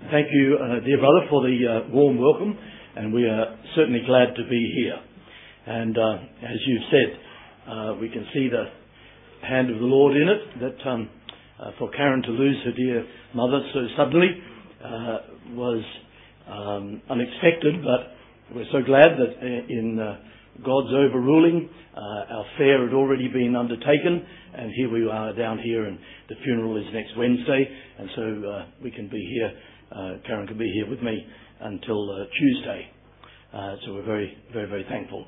Thank you, dear brother, for the warm welcome, and we are certainly glad to be here. And as you've said, we can see the hand of the Lord in it, that for Karen to lose her dear mother so suddenly was unexpected, but we're so glad that in God's overruling, our fair had already been undertaken, and here we are down here, and the funeral is next Wednesday, and so we can be here. Karen can be here with me until Tuesday. So we're very, very, very thankful.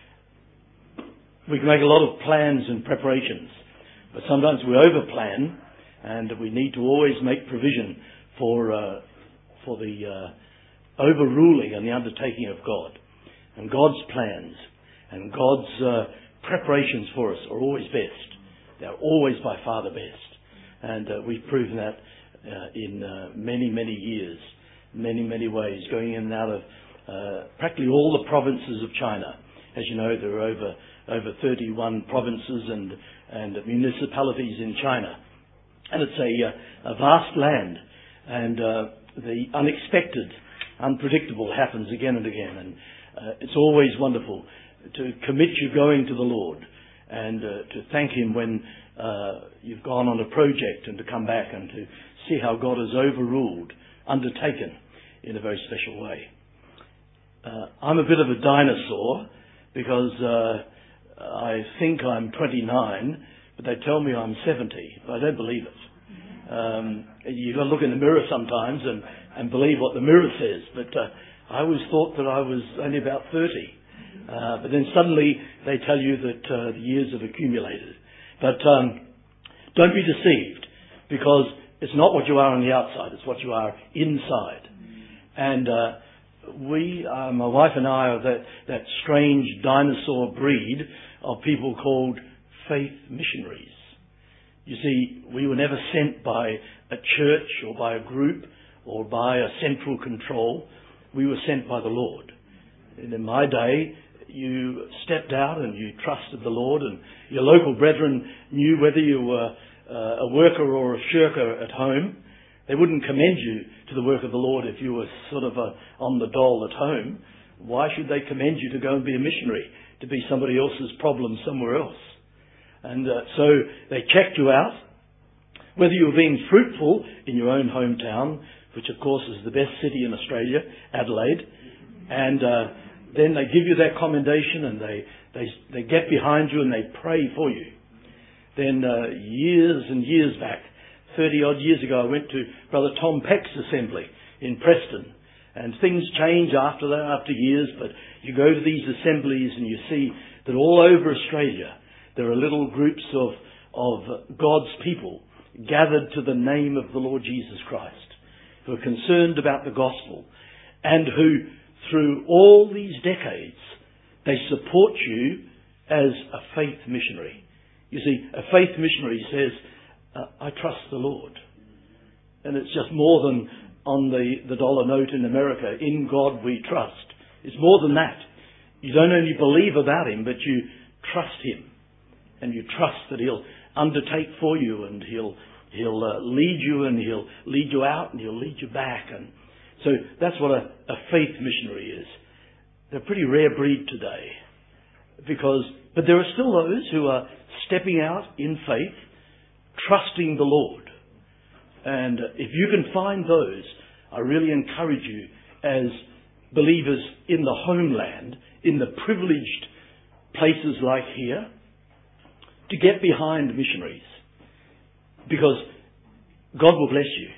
We can make a lot of plans and preparations, but sometimes we overplan, and we need to always make provision for the overruling and the undertaking of God. And God's plans and God's preparations for us are always best. They're always by far the best. And we've proven that in many, many years, many ways, going in and out of practically all the provinces of China. As you know, there are over 31 provinces and municipalities in China. And it's a vast land, and the unexpected, unpredictable happens again and again. And it's always wonderful to commit your going to the Lord and to thank Him when you've gone on a project, and to come back and to see how God has overruled, undertaken in a very special way. I'm a bit of a dinosaur because I think I'm 29, but they tell me I'm 70. But I don't believe it. You've got to look in the mirror sometimes and believe what the mirror says. But I always thought that I was only about 30. But then suddenly they tell you that the years have accumulated. But don't be deceived, because it's not what you are on the outside, it's what you are inside. And my wife and I are that strange dinosaur breed of people called faith missionaries. You see, we were never sent by a church or by a group or by a central control. We were sent by the Lord. And in my day, you stepped out and you trusted the Lord, and your local brethren knew whether you were a worker or a shirker at home. They wouldn't commend you to the work of the Lord if you were sort of on the dole at home. Why should they commend you to go and be a missionary, to be somebody else's problem somewhere else? And so they checked you out, whether you were being fruitful in your own hometown, which of course is the best city in Australia, Adelaide, and then they give you their commendation, and they get behind you and they pray for you. Then years and years back, 30 odd years ago, I went to Brother Tom Peck's assembly in Preston, and things change after that, after years, but you go to these assemblies and you see that all over Australia there are little groups of God's people gathered to the name of the Lord Jesus Christ, who are concerned about the gospel, and who through all these decades they support you as a faith missionary. You see, a faith missionary says, I trust the Lord. And it's just more than on the dollar note in America, in God we trust. It's more than that. You don't only believe about Him, but you trust Him. And you trust that He'll undertake for you, and He'll lead you, and He'll lead you out, and He'll lead you back. And so that's what a faith missionary is. They're a pretty rare breed today. But there are still those who are stepping out in faith, trusting the Lord. And if you can find those, I really encourage you as believers in the homeland, in the privileged places like here, to get behind missionaries. Because God will bless you.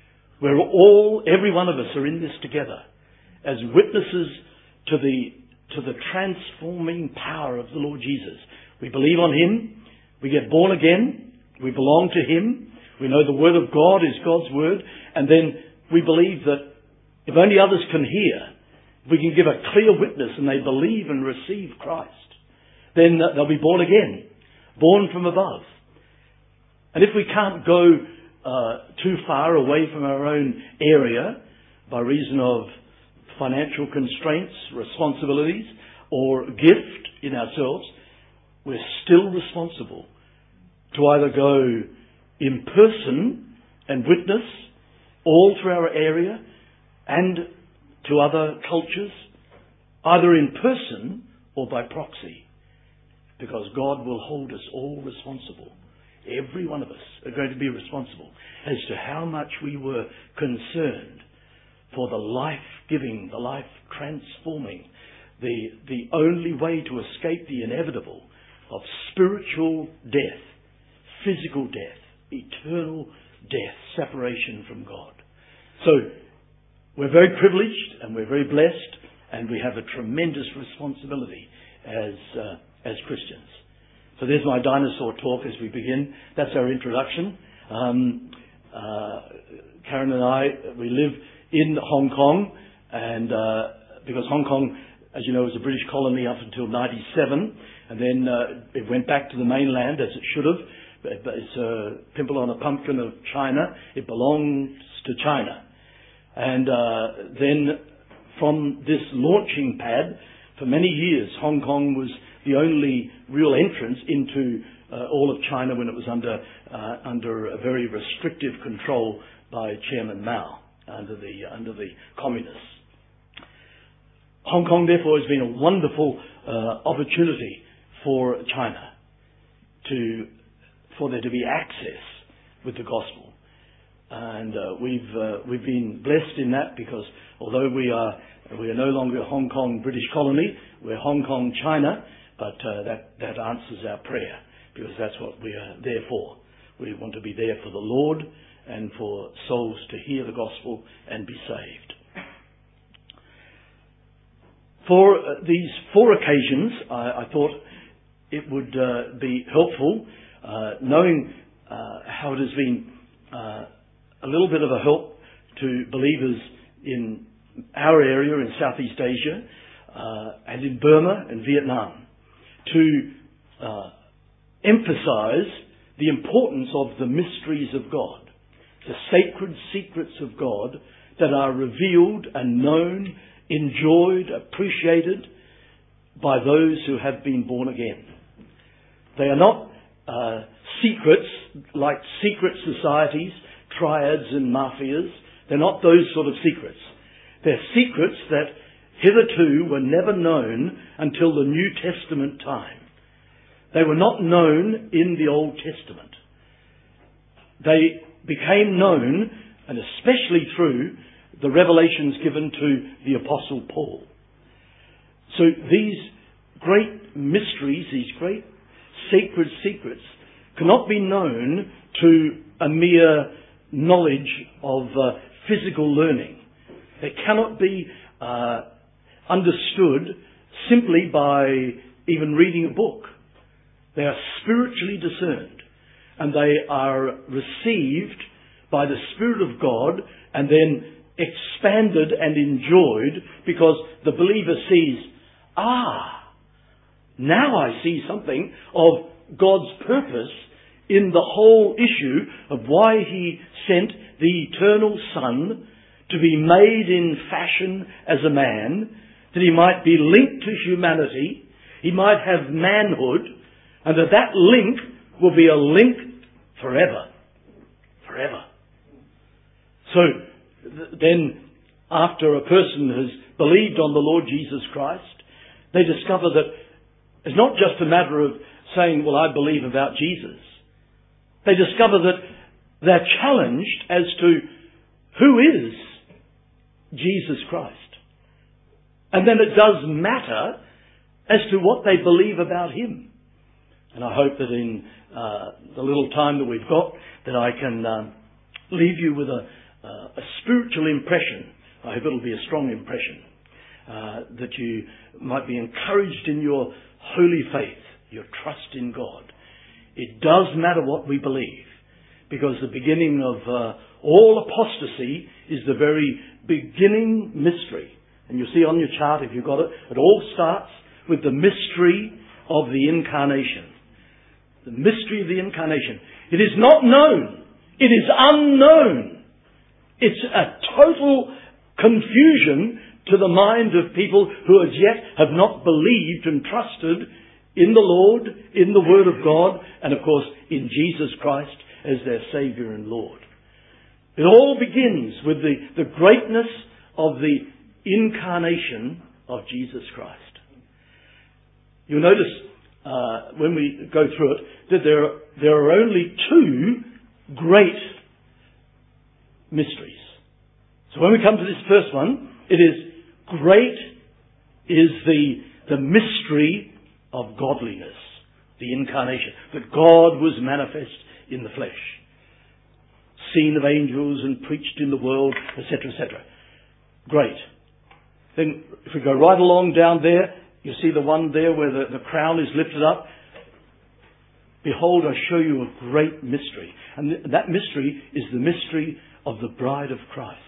Every one of us are in this together as witnesses to the transforming power of the Lord Jesus. We believe on Him. We get born again. We belong to Him. We know the Word of God is God's Word. And then we believe that if only others can hear, if we can give a clear witness and they believe and receive Christ, then they'll be born again, born from above. And if we can't go too far away from our own area by reason of financial constraints, responsibilities, or gift in ourselves, we're still responsible to either go in person and witness all through our area, and to other cultures, either in person or by proxy, because God will hold us all responsible. Every one of us are going to be responsible as to how much we were concerned for the life-giving, the life-transforming, the only way to escape the inevitable of spiritual death, physical death, eternal death, separation from God. So we're very privileged and we're very blessed, and we have a tremendous responsibility as Christians. So there's my dinosaur talk as we begin. That's our introduction. Karen and I, we live in Hong Kong, and because Hong Kong, as you know, was a British colony up until 1997, and then it went back to the mainland as it should have. But it's a pimple on a pumpkin of China. It belongs to China. And then from this launching pad, for many years, Hong Kong was the only real entrance into all of China when it was under a very restrictive control by Chairman Mao under the communists. Hong Kong, therefore, has been a wonderful opportunity for China for there to be access with the gospel. And we've been blessed in that, because although we are no longer Hong Kong British colony, we're Hong Kong China, but that answers our prayer, because that's what we are there for. We want to be there for the Lord and for souls to hear the gospel and be saved. For these 4 occasions, I thought it would be helpful knowing how it has been a little bit of a help to believers in our area in Southeast Asia and in Burma and Vietnam, to emphasize the importance of the mysteries of God, the sacred secrets of God that are revealed and known, enjoyed, appreciated by those who have been born again. They are not secrets like secret societies, triads and mafias. They're not those sort of secrets. They're secrets that hitherto were never known until the New Testament time. They were not known in the Old Testament. They became known, and especially through the revelations given to the Apostle Paul. So these great mysteries, these great sacred secrets, cannot be known to a mere knowledge of physical learning. They cannot be understood simply by even reading a book. They are spiritually discerned, and they are received by the Spirit of God and then expanded and enjoyed, because the believer sees, now I see something of God's purpose in the whole issue of why He sent the eternal Son to be made in fashion as a man, that He might be linked to humanity, He might have manhood, and that link will be a link forever. Forever. So, then, after a person has believed on the Lord Jesus Christ, they discover that it's not just a matter of saying, well, I believe about Jesus. They discover that they're challenged as to who is Jesus Christ. And then it does matter as to what they believe about Him. And I hope that in the little time that we've got, that I can leave you with a spiritual impression. I hope it'll be a strong impression, that you might be encouraged in your holy faith, your trust in God. It does matter what we believe, because the beginning of all apostasy is the very beginning mystery. And you'll see on your chart, if you've got it, it all starts with the mystery of the Incarnation. The mystery of the Incarnation. It is not known. It is unknown. It's a total confusion to the mind of people who as yet have not believed and trusted in the Lord, in the Word of God, and of course in Jesus Christ as their Saviour and Lord. It all begins with the greatness of the incarnation of Jesus Christ. You'll notice when we go through it that there are only two great mysteries. So when we come to this first one, it is great is the mystery of godliness, the incarnation, that God was manifest in the flesh, seen of angels and preached in the world, etc., etc. Great. Then if we go right along down there, you see the one there where the crown is lifted up. Behold, I show you a great mystery. And that mystery is the mystery of the bride of Christ.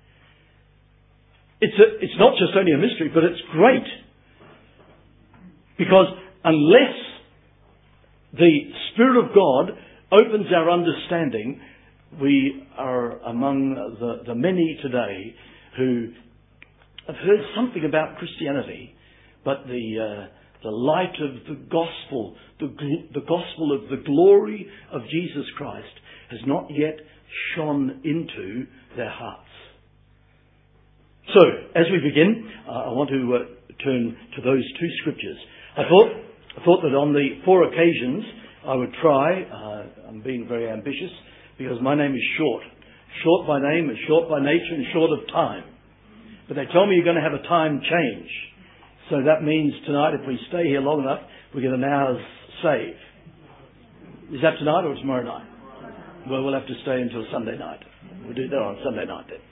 It's not just only a mystery, but it's great. Because unless the Spirit of God opens our understanding, we are among the many today who have heard something about Christianity, but the light of the gospel, the gospel of the glory of Jesus Christ has not yet shone into their hearts. So, as we begin, I want to turn to those two scriptures. I thought that on the 4 occasions I would try, I'm being very ambitious, because my name is short. Short by name and short by nature and short of time. But they tell me you're going to have a time change. So that means tonight, if we stay here long enough, we get an hour's save. Is that tonight or tomorrow night? Well, we'll have to stay until Sunday night. We'll do that on Sunday night then.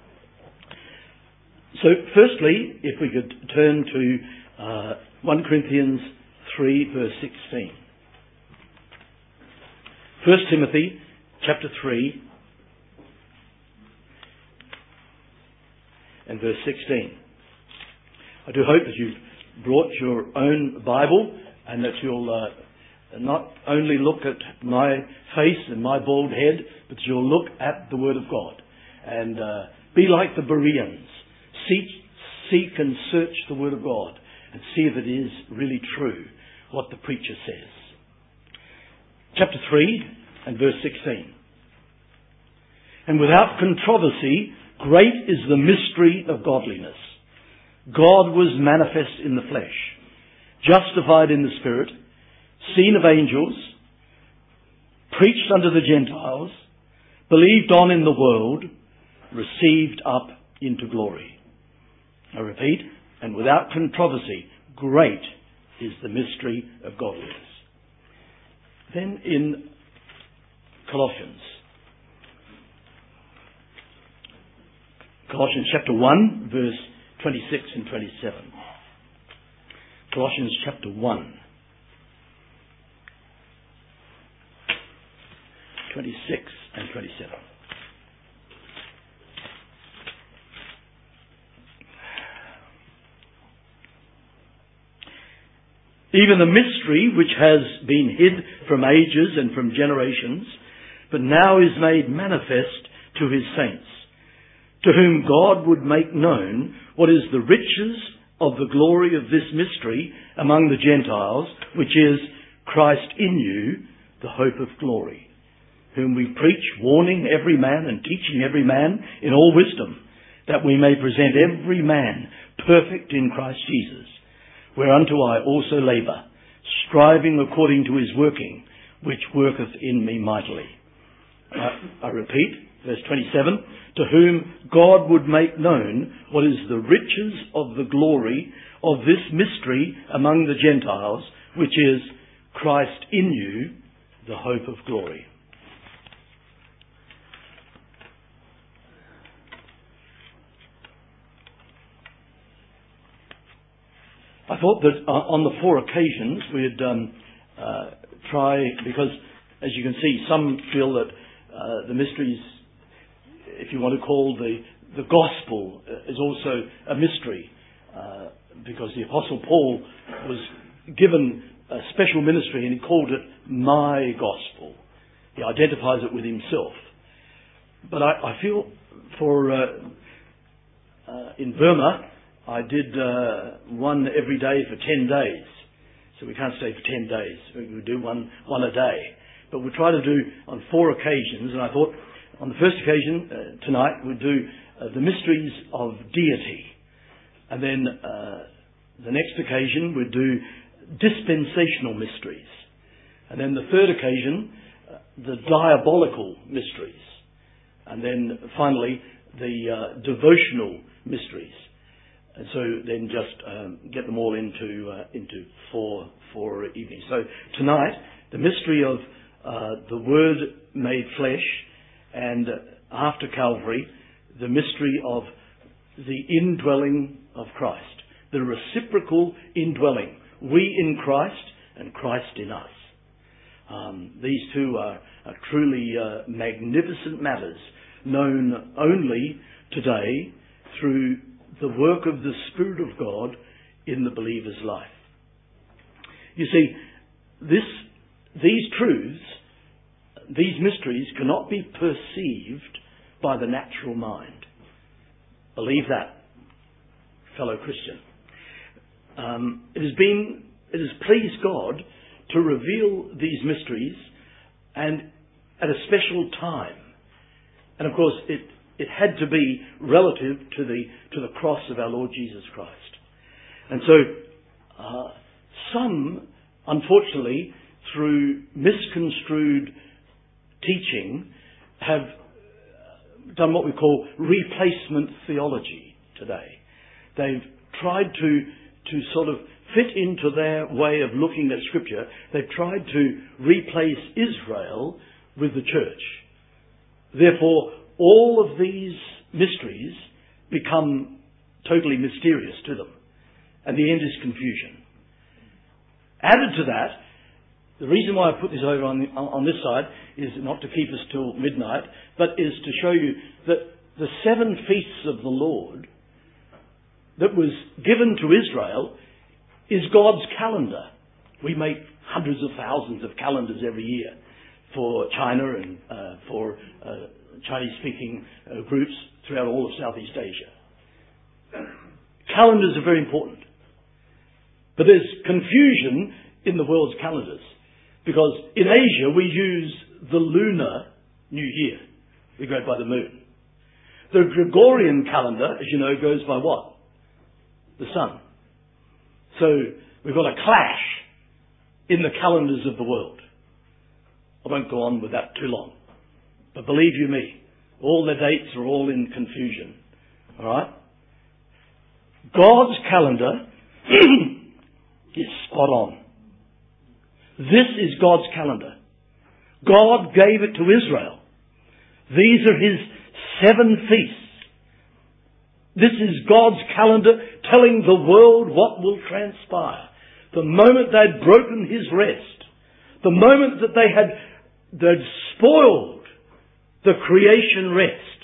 So firstly, if we could turn to 1 Corinthians 3 verse 16. 1 Timothy chapter 3 and verse 16. I do hope that you've brought your own Bible and that you'll not only look at my face and my bald head, but you'll look at the Word of God and be like the Bereans. Seek and search the Word of God and see if it is really true what the preacher says. Chapter 3 and verse 16. And without controversy, great is the mystery of godliness. God was manifest in the flesh, justified in the Spirit, seen of angels, preached unto the Gentiles, believed on in the world, received up into glory. I repeat, and without controversy, great is the mystery of godliness. Then in Colossians chapter 1, verse 26 and 27. Colossians chapter 1, 26 and 27. Even the mystery which has been hid from ages and from generations, but now is made manifest to his saints, to whom God would make known what is the riches of the glory of this mystery among the Gentiles, which is Christ in you, the hope of glory, whom we preach, warning every man and teaching every man in all wisdom, that we may present every man perfect in Christ Jesus, whereunto I also labour, striving according to his working, which worketh in me mightily. I repeat, verse 27, to whom God would make known what is the riches of the glory of this mystery among the Gentiles, which is Christ in you, the hope of glory. I thought that on the 4 occasions we'd try, because as you can see, some feel that the mysteries, if you want to call the gospel, is also a mystery, because the Apostle Paul was given a special ministry and he called it my gospel. He identifies it with himself. But I feel in Burma, I did one every day for 10 days. So we can't stay for 10 days. We do one a day. But we try to do on 4 occasions. And I thought on the first occasion, tonight, we'd do the mysteries of deity. And then the next occasion we'd do dispensational mysteries. And then the third occasion, the diabolical mysteries. And then finally, the devotional mysteries. And so then just get them all into four evenings. So tonight, the mystery of the Word made flesh, and after Calvary, the mystery of the indwelling of Christ. The reciprocal indwelling. We in Christ and Christ in us. These two are truly magnificent matters, known only today through the work of the Spirit of God in the believer's life. You see, these truths, these mysteries cannot be perceived by the natural mind. Believe that, fellow Christian. It has pleased God to reveal these mysteries, and at a special time. And of course, it had to be relative to the cross of our Lord Jesus Christ. And so, some, unfortunately, through misconstrued teaching, have done what we call replacement theology today. They've tried to sort of fit into their way of looking at Scripture. They've tried to replace Israel with the church. Therefore, all of these mysteries become totally mysterious to them. And the end is confusion. Added to that, the reason why I put this over on this side is not to keep us till midnight, but is to show you that the 7 feasts of the Lord that was given to Israel is God's calendar. We make hundreds of thousands of calendars every year for China and for Chinese-speaking groups throughout all of Southeast Asia. Calendars are very important. But there's confusion in the world's calendars. Because in Asia we use the lunar New Year. We go by the moon. The Gregorian calendar, as you know, goes by what? The sun. So we've got a clash in the calendars of the world. I won't go on with that too long. But believe you me, all the dates are all in confusion. Alright? God's calendar is spot on. This is God's calendar. God gave it to Israel. These are His 7 feasts. This is God's calendar telling the world what will transpire. The moment they'd broken His rest, the moment that they'd spoiled the creation rest,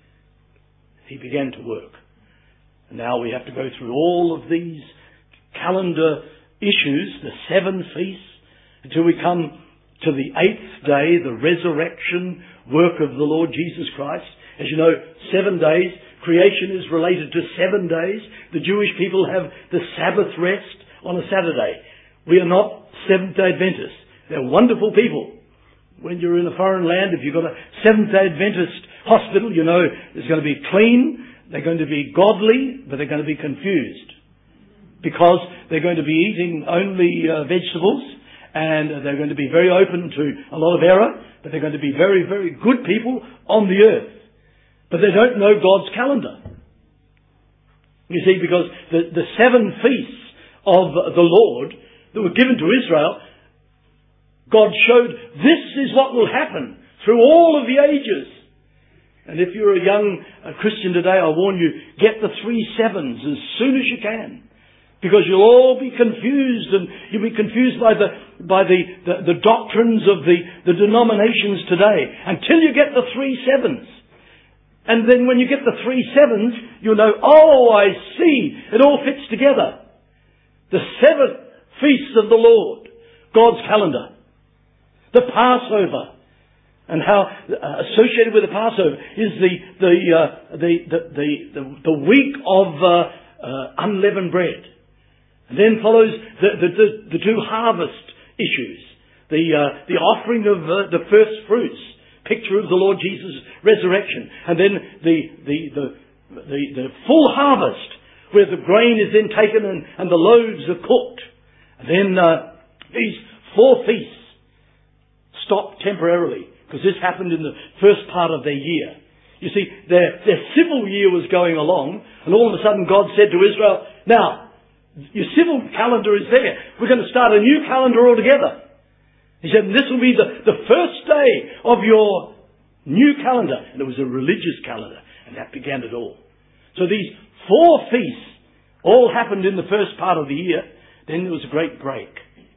He began to work. And now we have to go through all of these calendar issues, the 7 feasts, until we come to the 8th day, the resurrection work of the Lord Jesus Christ. As you know, 7 days. Creation is related to 7 days. The Jewish people have the Sabbath rest on a Saturday. We are not Seventh-day Adventists. They're wonderful people. When you're in a foreign land, if you've got a Seventh-day Adventist hospital, you know it's going to be clean, they're going to be godly, but they're going to be confused. Because they're going to be eating only vegetables, and they're going to be very open to a lot of error, but they're going to be very, very good people on the earth. But they don't know God's calendar. You see, because the 7 feasts of the Lord that were given to Israel, God showed this is what will happen through all of the ages. And if you're a young Christian today, I warn you, get the 3 sevens as soon as you can. Because you'll all be confused, and you'll be confused by the doctrines of the denominations today until you get the 3 sevens. And then when you get the 3 sevens, you'll know, oh, I see, it all fits together. The 7 feasts of the Lord, God's calendar, the Passover, and how associated with the Passover is the week of unleavened bread. And then follows the 2 harvest issues, the offering of the first fruits, picture of the Lord Jesus' resurrection. And then the full harvest, where the grain is then taken and the loaves are cooked. And then these 4 feasts stop temporarily, because this happened in the first part of their year. You see, their civil year was going along, and all of a sudden God said to Israel, now, your civil calendar is there. We're going to start a new calendar altogether. He said, and this will be the first day of your new calendar. And it was a religious calendar, and that began it all. So these 4 feasts all happened in the first part of the year. Then there was a great break.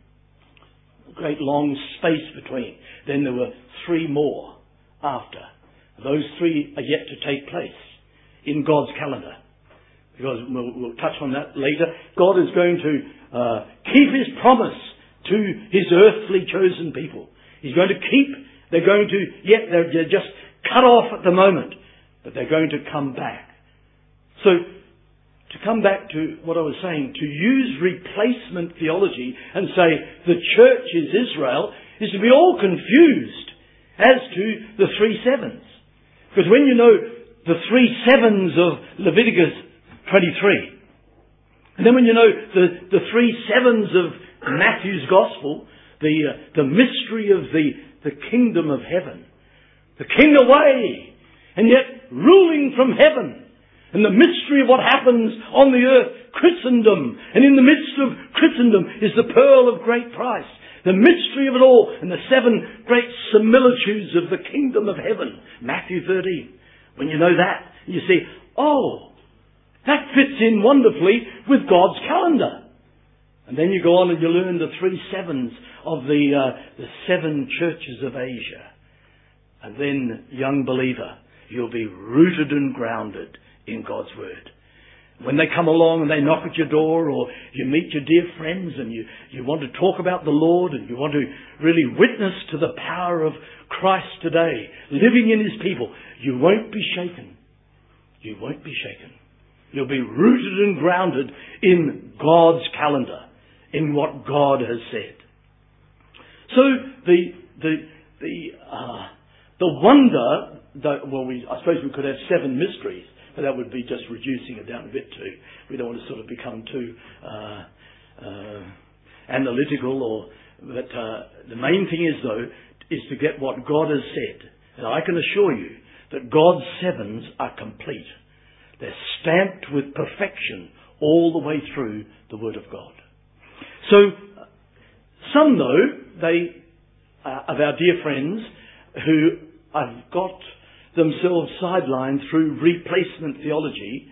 A great long space between. Then there were 3 more after. Those 3 are yet to take place in God's calendar. Because we'll touch on that later. God is going to keep His promise to His earthly chosen people. He's going to keep, they're just cut off at the moment, but they're going to come back. So, to come back to what I was saying, to use replacement theology and say the church is Israel is to be all confused as to the 3 sevens. Because when you know the 3 sevens of Leviticus 23, and then when you know the 3 sevens of Matthew's Gospel, the mystery of the kingdom of heaven, the king away, and yet ruling from heaven, and the mystery of what happens on the earth, Christendom, and in the midst of Christendom is the pearl of great price. The mystery of it all, and the 7 great similitudes of the kingdom of heaven, Matthew 13. When you know that, you see, oh, that fits in wonderfully with God's calendar. And then you go on and you learn the 3 sevens of the 7 churches of Asia. And then, young believer, you'll be rooted and grounded in God's Word. When they come along and they knock at your door, or you meet your dear friends and you want to talk about the Lord and you want to really witness to the power of Christ today, living in His people, you won't be shaken. You won't be shaken. You'll be rooted and grounded in God's calendar, in what God has said. So the wonder that, I suppose we could have 7 mysteries, but that would be just reducing it down a bit too. We don't want to sort of become too analytical. But the main thing is, though, is to get what God has said. And I can assure you that God's 7s are complete. They're stamped with perfection all the way through the Word of God. So, some though, of our dear friends who have got themselves sidelined through replacement theology,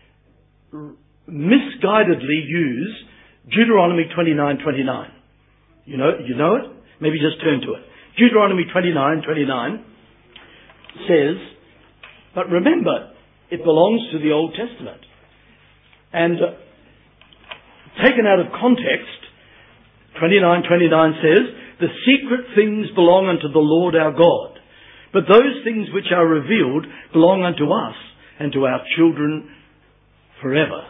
misguidedly use Deuteronomy 29:29. You know it? Maybe just turn to it. Deuteronomy 29:29 says, but remember, it belongs to the Old Testament. And taken out of context, 29:29 says, the secret things belong unto the Lord our God, but those things which are revealed belong unto us and to our children forever,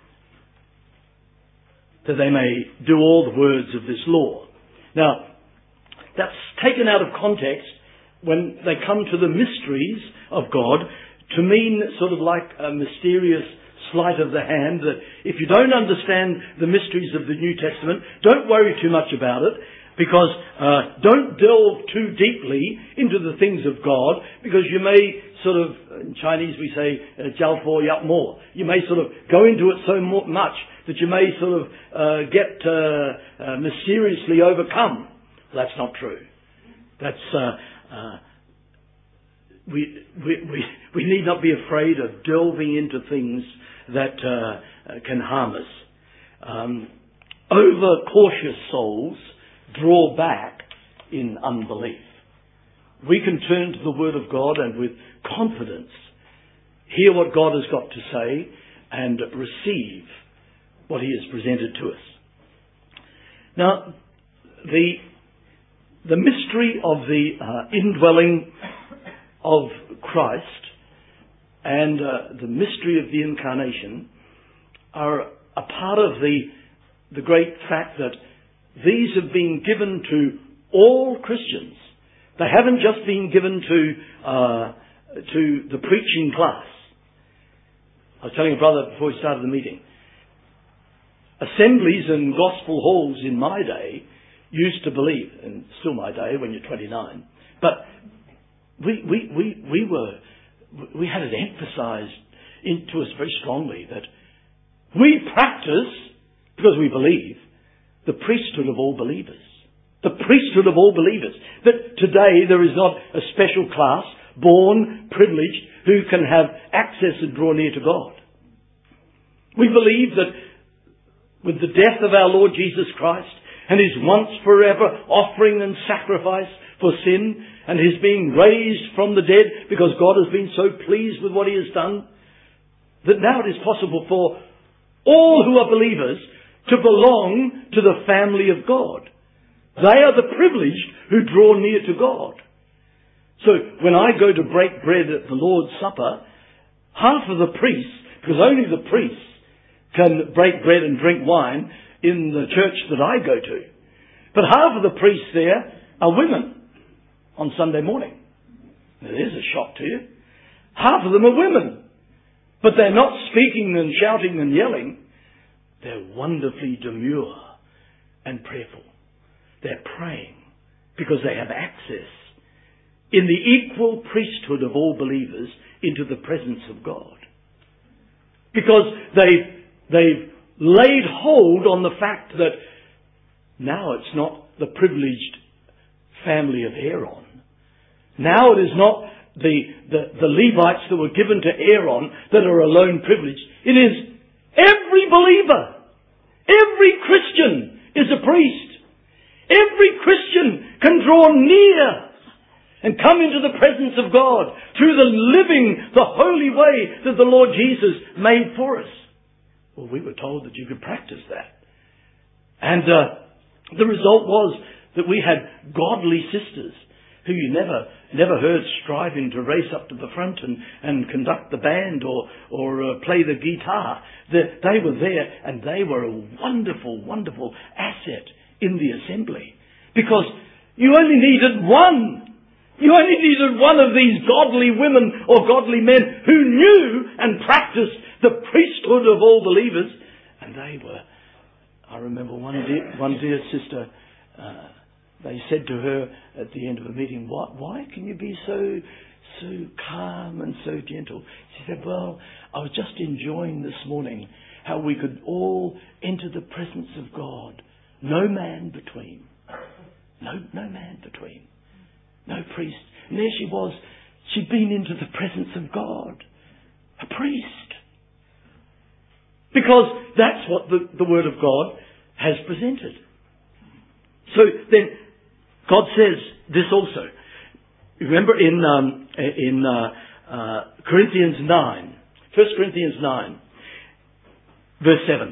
that they may do all the words of this law. Now, that's taken out of context when they come to the mysteries of God to mean sort of like a mysterious sleight of the hand, that if you don't understand the mysteries of the New Testament, don't worry too much about it, because don't delve too deeply into the things of God, because you may sort of, in Chinese we say, jiao fo yap mo. You may sort of go into it so much that you may sort of get mysteriously overcome. Well, that's not true. That's we need not be afraid of delving into things that can harm us. Over-cautious souls draw back in unbelief. We can turn to the Word of God and with confidence hear what God has got to say and receive what He has presented to us. Now, the mystery of the indwelling of Christ and the mystery of the incarnation are a part of the great fact that these have been given to all Christians They haven't just been given to the preaching class. I was telling a brother before we started the meeting. Assemblies and gospel halls in my day used to believe, and still my day when you're 29, but we had it emphasised into us very strongly that we practice, because we believe, the priesthood of all believers. The priesthood of all believers. That today there is not a special class, born, privileged, who can have access and draw near to God. We believe that with the death of our Lord Jesus Christ and His once forever offering and sacrifice for sin and His being raised from the dead because God has been so pleased with what He has done, that now it is possible for all who are believers to belong to the family of God. They are the privileged who draw near to God. So when I go to break bread at the Lord's Supper, half of the priests, because only the priests can break bread and drink wine in the church that I go to, but half of the priests there are women on Sunday morning. Now, there's a shock to you. Half of them are women, but they're not speaking and shouting and yelling. They're wonderfully demure and prayerful. They're praying because they have access in the equal priesthood of all believers into the presence of God. Because they've laid hold on the fact that now it's not the privileged family of Aaron. Now it is not the Levites that were given to Aaron that are alone privileged. It is every believer. Every Christian is a priest. Every Christian can draw near and come into the presence of God through the living, the holy way that the Lord Jesus made for us. Well, we were told that you could practice that. And the result was that we had godly sisters who you never heard striving to race up to the front and conduct the band or play the guitar. They were there and they were a wonderful, wonderful asset in the assembly. Because you only needed one. You only needed one of these godly women or godly men who knew and practiced the priesthood of all believers. And they were, I remember one dear sister, they said to her at the end of a meeting, why can you be so calm and so gentle? She said, well, I was just enjoying this morning how we could all enter the presence of God. No man between. No man between. No priest. And there she was. She'd been into the presence of God. A priest. Because that's what the Word of God has presented. So then, God says this also. Remember in Corinthians 9, 1 Corinthians 9, verse 7.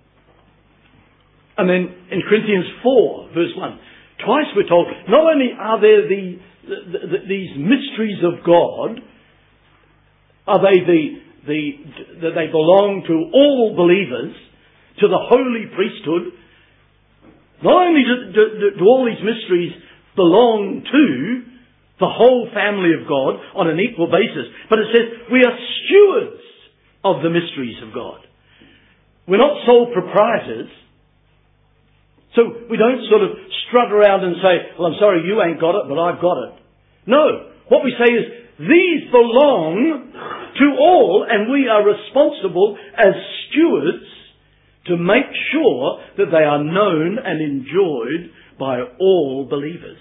And then in Corinthians 4, verse 1, twice we're told, not only are there these mysteries of God, are they that they belong to all believers, to the holy priesthood. Not only do all these mysteries belong to the whole family of God on an equal basis, but it says we are stewards of the mysteries of God. We're not sole proprietors. So we don't sort of strut around and say, well, I'm sorry, you ain't got it, but I've got it. No. What we say is, these belong to all, and we are responsible as stewards to make sure that they are known and enjoyed by all believers.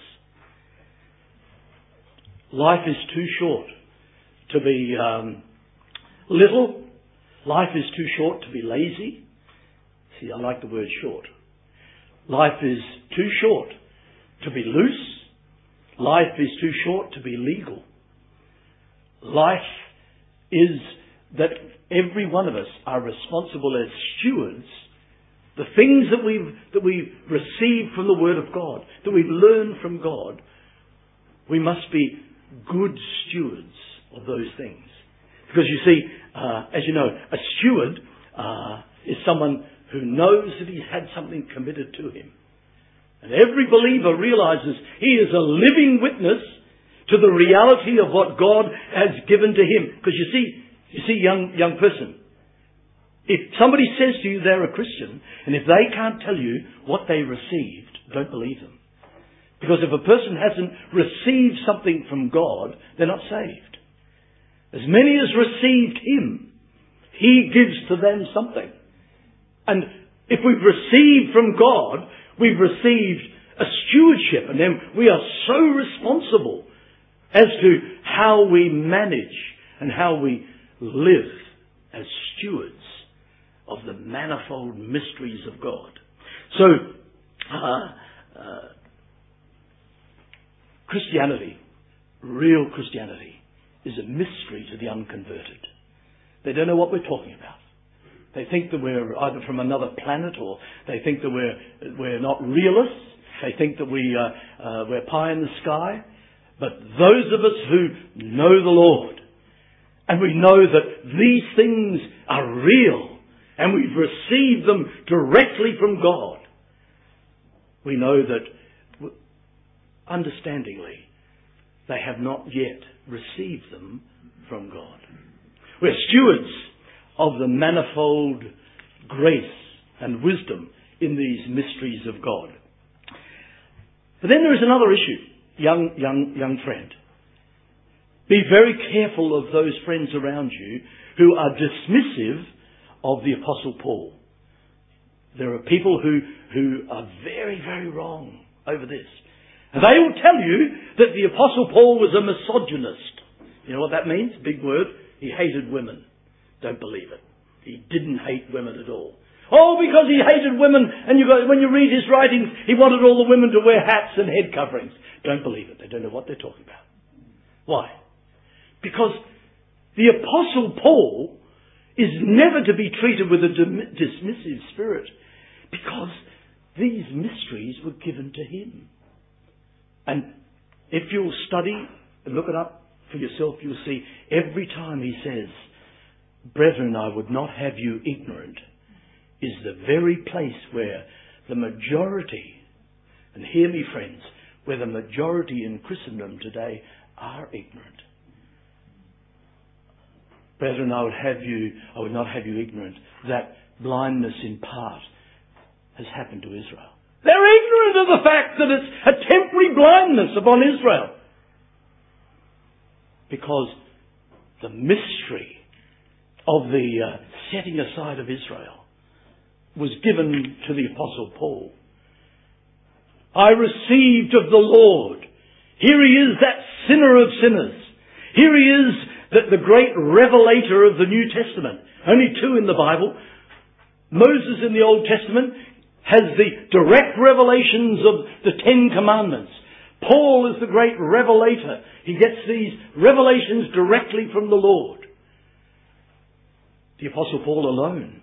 Life is too short to be little. Life is too short to be lazy. See, I like the word short. Life is too short to be loose. Life is too short to be legal. Life is that every one of us are responsible as stewards. The things that we've received from the Word of God, that we've learned from God, we must be good stewards of those things. Because you see, as you know, a steward is someone who knows that he's had something committed to him. And every believer realizes he is a living witness to the reality of what God has given to him. Because you see, young person, if somebody says to you they're a Christian, and if they can't tell you what they received, don't believe them. Because if a person hasn't received something from God, they're not saved. As many as received Him, He gives to them something. And if we've received from God, we've received a stewardship, and then we are so responsible as to how we manage and how we live as stewards of the manifold mysteries of God. So, Christianity, real Christianity, is a mystery to the unconverted. They don't know what we're talking about. They think that we're either from another planet, or they think that we're not realists. They think that we're pie in the sky. But those of us who know the Lord, and we know that these things are real, and we've received them directly from God, we know that, understandingly, they have not yet received them from God. We're stewards of the manifold grace and wisdom in these mysteries of God. But then there is another issue, young friend. Be very careful of those friends around you who are dismissive of the Apostle Paul. There are people who are very, very wrong over this. And they will tell you that the Apostle Paul was a misogynist. You know what that means? Big word. He hated women. Don't believe it. He didn't hate women at all. Oh, because he hated women, and when you read his writings, he wanted all the women to wear hats and head coverings. Don't believe it. They don't know what they're talking about. Why? Because the Apostle Paul is never to be treated with a dismissive spirit, because these mysteries were given to him. And if you'll study and look it up for yourself, you'll see every time he says, "Brethren, I would not have you ignorant," is the very place where the majority, and hear me friends, where the majority in Christendom today are ignorant. Brethren, I would not have you ignorant that blindness in part has happened to Israel. They're ignorant of the fact that it's a temporary blindness upon Israel. Because the mystery of the setting aside of Israel was given to the Apostle Paul. I received of the Lord. Here he is, that sinner of sinners. Here he is, the great revelator of the New Testament. Only two in the Bible. Moses in the Old Testament has the direct revelations of the Ten Commandments. Paul is the great revelator. He gets these revelations directly from the Lord. The Apostle Paul alone.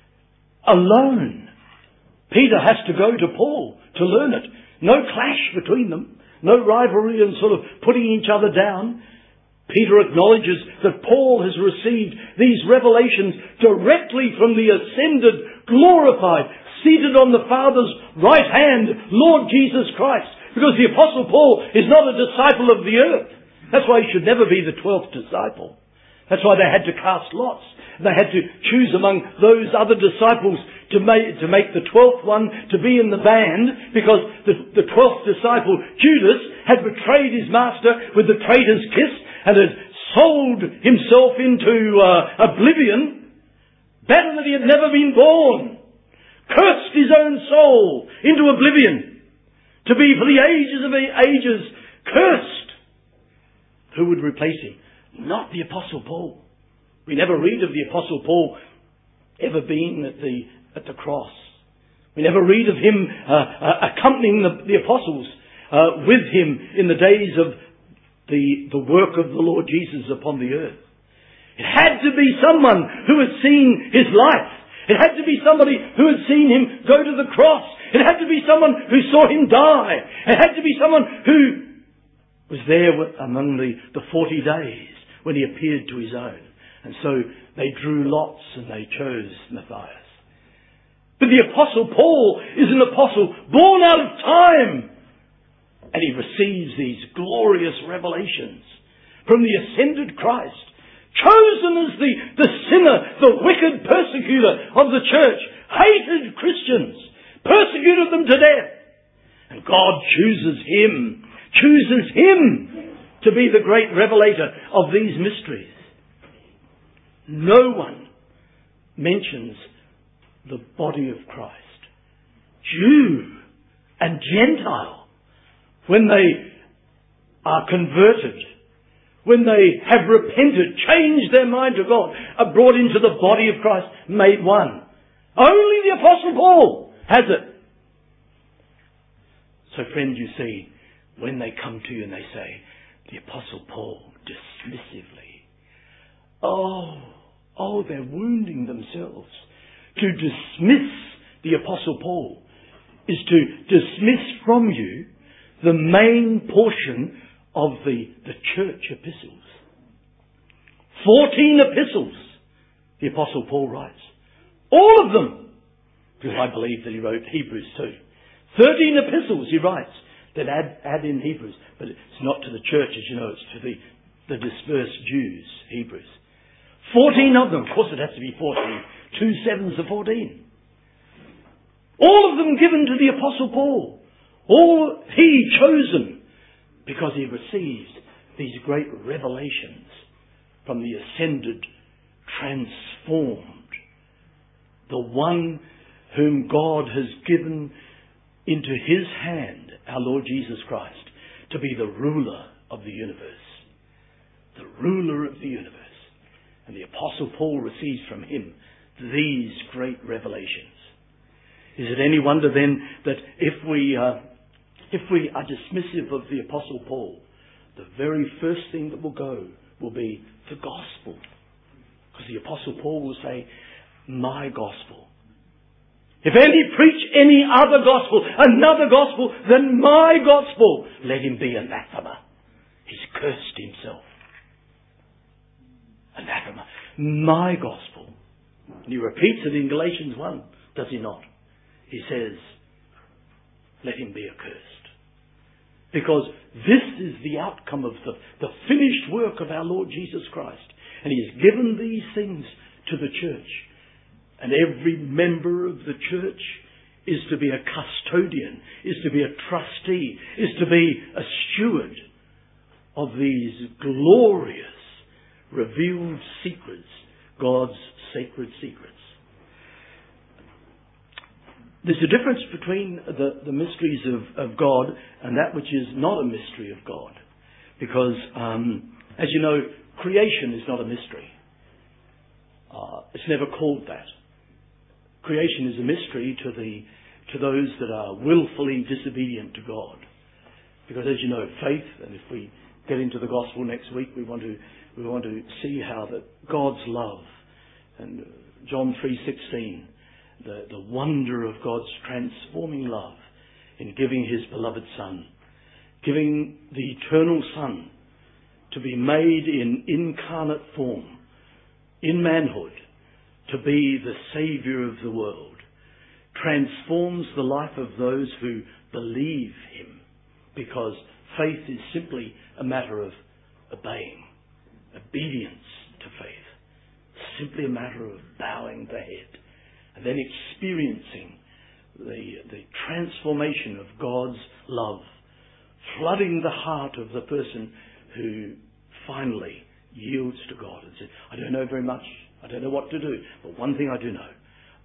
Peter has to go to Paul to learn it. No clash between them. No rivalry and sort of putting each other down. Peter acknowledges that Paul has received these revelations directly from the ascended, glorified, seated on the Father's right hand, Lord Jesus Christ. Because the Apostle Paul is not a disciple of the earth. That's why he should never be the 12th disciple. That's why they had to cast lots. They had to choose among those other disciples to make the 12th one to be in the band, because the 12th disciple, Judas, had betrayed his master with the traitor's kiss and had sold himself into oblivion. Better that he had never been born. Cursed his own soul into oblivion, to be for the ages of ages cursed. Who would replace him? Not the Apostle Paul. We never read of the Apostle Paul ever being at the cross. We never read of him accompanying the apostles with him in the days of the work of the Lord Jesus upon the earth. It had to be someone who had seen his life. It had to be somebody who had seen him go to the cross. It had to be someone who saw him die. It had to be someone who was there among the 40 days when he appeared to his own. And so they drew lots and they chose Matthias. But the Apostle Paul is an apostle born out of time. And he receives these glorious revelations from the ascended Christ, chosen as the sinner, the wicked persecutor of the church, hated Christians, persecuted them to death. And God chooses him to be the great revelator of these mysteries. No one mentions the body of Christ, Jew and Gentile, when they are converted, when they have repented, changed their mind to God, are brought into the body of Christ, made one. Only the Apostle Paul has it. So friend, you see, when they come to you and they say, the Apostle Paul, dismissively, they're wounding themselves. To dismiss the Apostle Paul is to dismiss from you the main portion of the church epistles. 14 epistles the Apostle Paul writes. All of them. Because I believe that he wrote Hebrews too. 13 epistles he writes that add in Hebrews. But it's not to the church, as you know, it's to the dispersed Jews, Hebrews. 14 of them. Of course it has to be 14. 2 sevens are 14. All of them given to the Apostle Paul. All he chosen because he received these great revelations from the ascended, transformed, the one whom God has given into his hand, our Lord Jesus Christ, to be the ruler of the universe. The ruler of the universe. And the Apostle Paul receives from him these great revelations. Is it any wonder then that if we are dismissive of the Apostle Paul, the very first thing that will go will be the gospel. Because the Apostle Paul will say, my gospel. If any preach any other gospel, another gospel than my gospel, let him be anathema. He's cursed himself. Anathema. My gospel. And he repeats it in Galatians 1, does he not? He says, let him be accursed. Because this is the outcome of the finished work of our Lord Jesus Christ. And he has given these things to the church. And every member of the church is to be a custodian, is to be a trustee, is to be a steward of these glorious revealed secrets, God's sacred secrets. There's a difference between the mysteries of God and that which is not a mystery of God. Because, as you know, creation is not a mystery. It's never called that. Creation is a mystery to those that are willfully disobedient to God. Because, as you know, faith, and if we get into the gospel next week, we want to see how that God's love, and John 3:16, the wonder of God's transforming love in giving his beloved Son, giving the eternal Son to be made in incarnate form, in manhood, to be the Saviour of the world, transforms the life of those who believe him, because faith is simply a matter of obeying, obedience to faith, simply a matter of bowing the head, and then experiencing the transformation of God's love, flooding the heart of the person who finally yields to God and says, I don't know very much, I don't know what to do, but one thing I do know,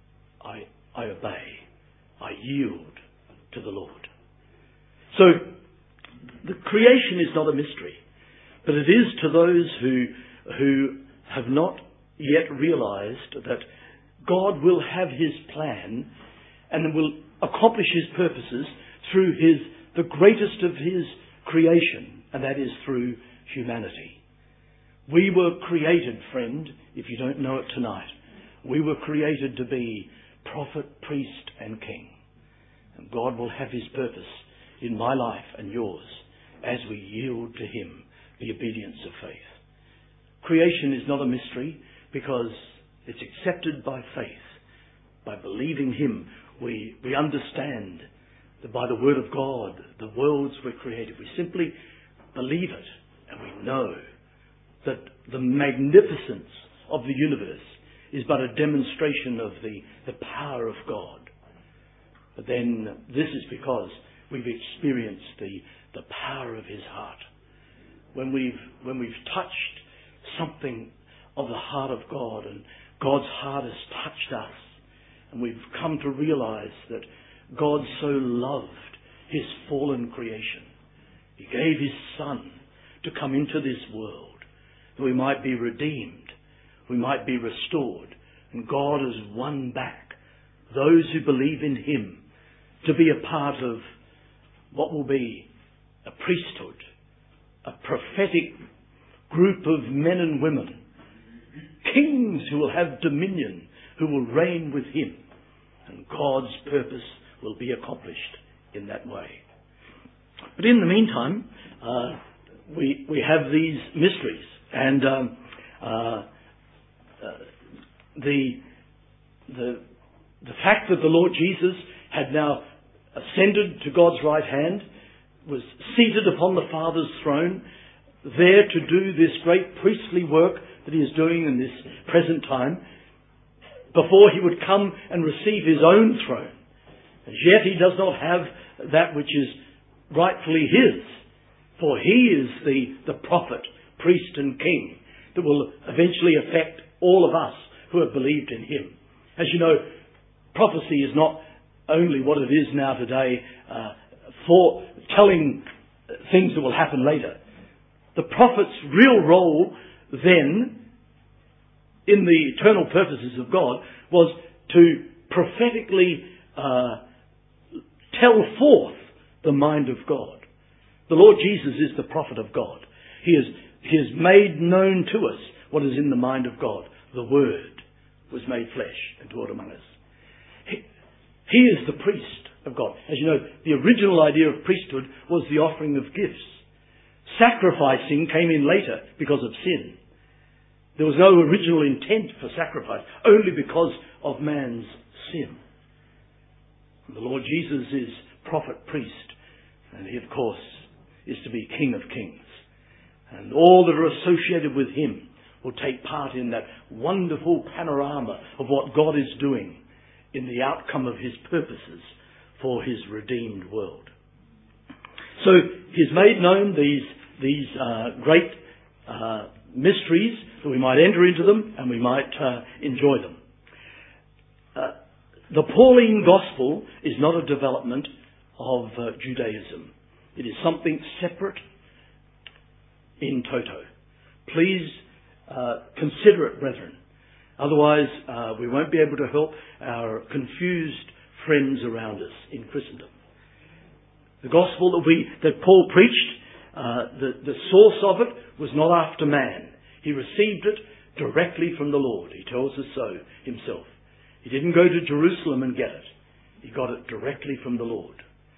I obey, I yield to the Lord. So, the creation is not a mystery, but it is to those who have not yet realized that God will have his plan and will accomplish his purposes through the greatest of his creation, and that is through humanity. We were created, friend, if you don't know it tonight, we were created to be prophet, priest and king. And God will have his purpose in my life and yours as we yield to him the obedience of faith. Creation is not a mystery because it's accepted by faith by believing Him, we understand that by the Word of God, the worlds were created. We simply believe it, and we know that the magnificence of the universe is but a demonstration of the power of God. But then this is because we've experienced the power of His heart. When we've touched something of the heart of God, and God's heart has touched us, and we've come to realize that God so loved His fallen creation. He gave His Son to come into this world that we might be redeemed, we might be restored, and God has won back those who believe in Him to be a part of what will be a priesthood, a prophetic group of men and women, kings who will have dominion, who will reign with Him, and God's purpose will be accomplished in that way. But in the meantime, we have these mysteries, and the fact that the Lord Jesus had now ascended to God's right hand, was seated upon the Father's throne, there to do this great priestly work that He is doing in this present time, before He would come and receive His own throne. As yet He does not have that which is rightfully His, for He is the prophet, priest and king that will eventually affect all of us who have believed in Him. As you know, prophecy is not only what it is now today for telling things that will happen later. The prophet's real role then, in the eternal purposes of God, was to prophetically tell forth the mind of God. The Lord Jesus is the prophet of God. He has made known to us what is in the mind of God. The Word was made flesh and dwelt among us. He is the priest of God. As you know, the original idea of priesthood was the offering of gifts. Sacrificing came in later because of sin. There was no original intent for sacrifice, only because of man's sin. The Lord Jesus is prophet, priest, and He, of course, is to be King of Kings. And all that are associated with Him will take part in that wonderful panorama of what God is doing in the outcome of His purposes for His redeemed world. So He's made known these great mysteries, that we might enter into them and we might enjoy them. The Pauline gospel is not a development of Judaism. It is something separate in toto. Please consider it, brethren. Otherwise, we won't be able to help our confused friends around us in Christendom. The gospel that Paul preached, the source of it was not after man. He received it directly from the Lord. He tells us so himself. He didn't go to Jerusalem and get it. He got it directly from the Lord.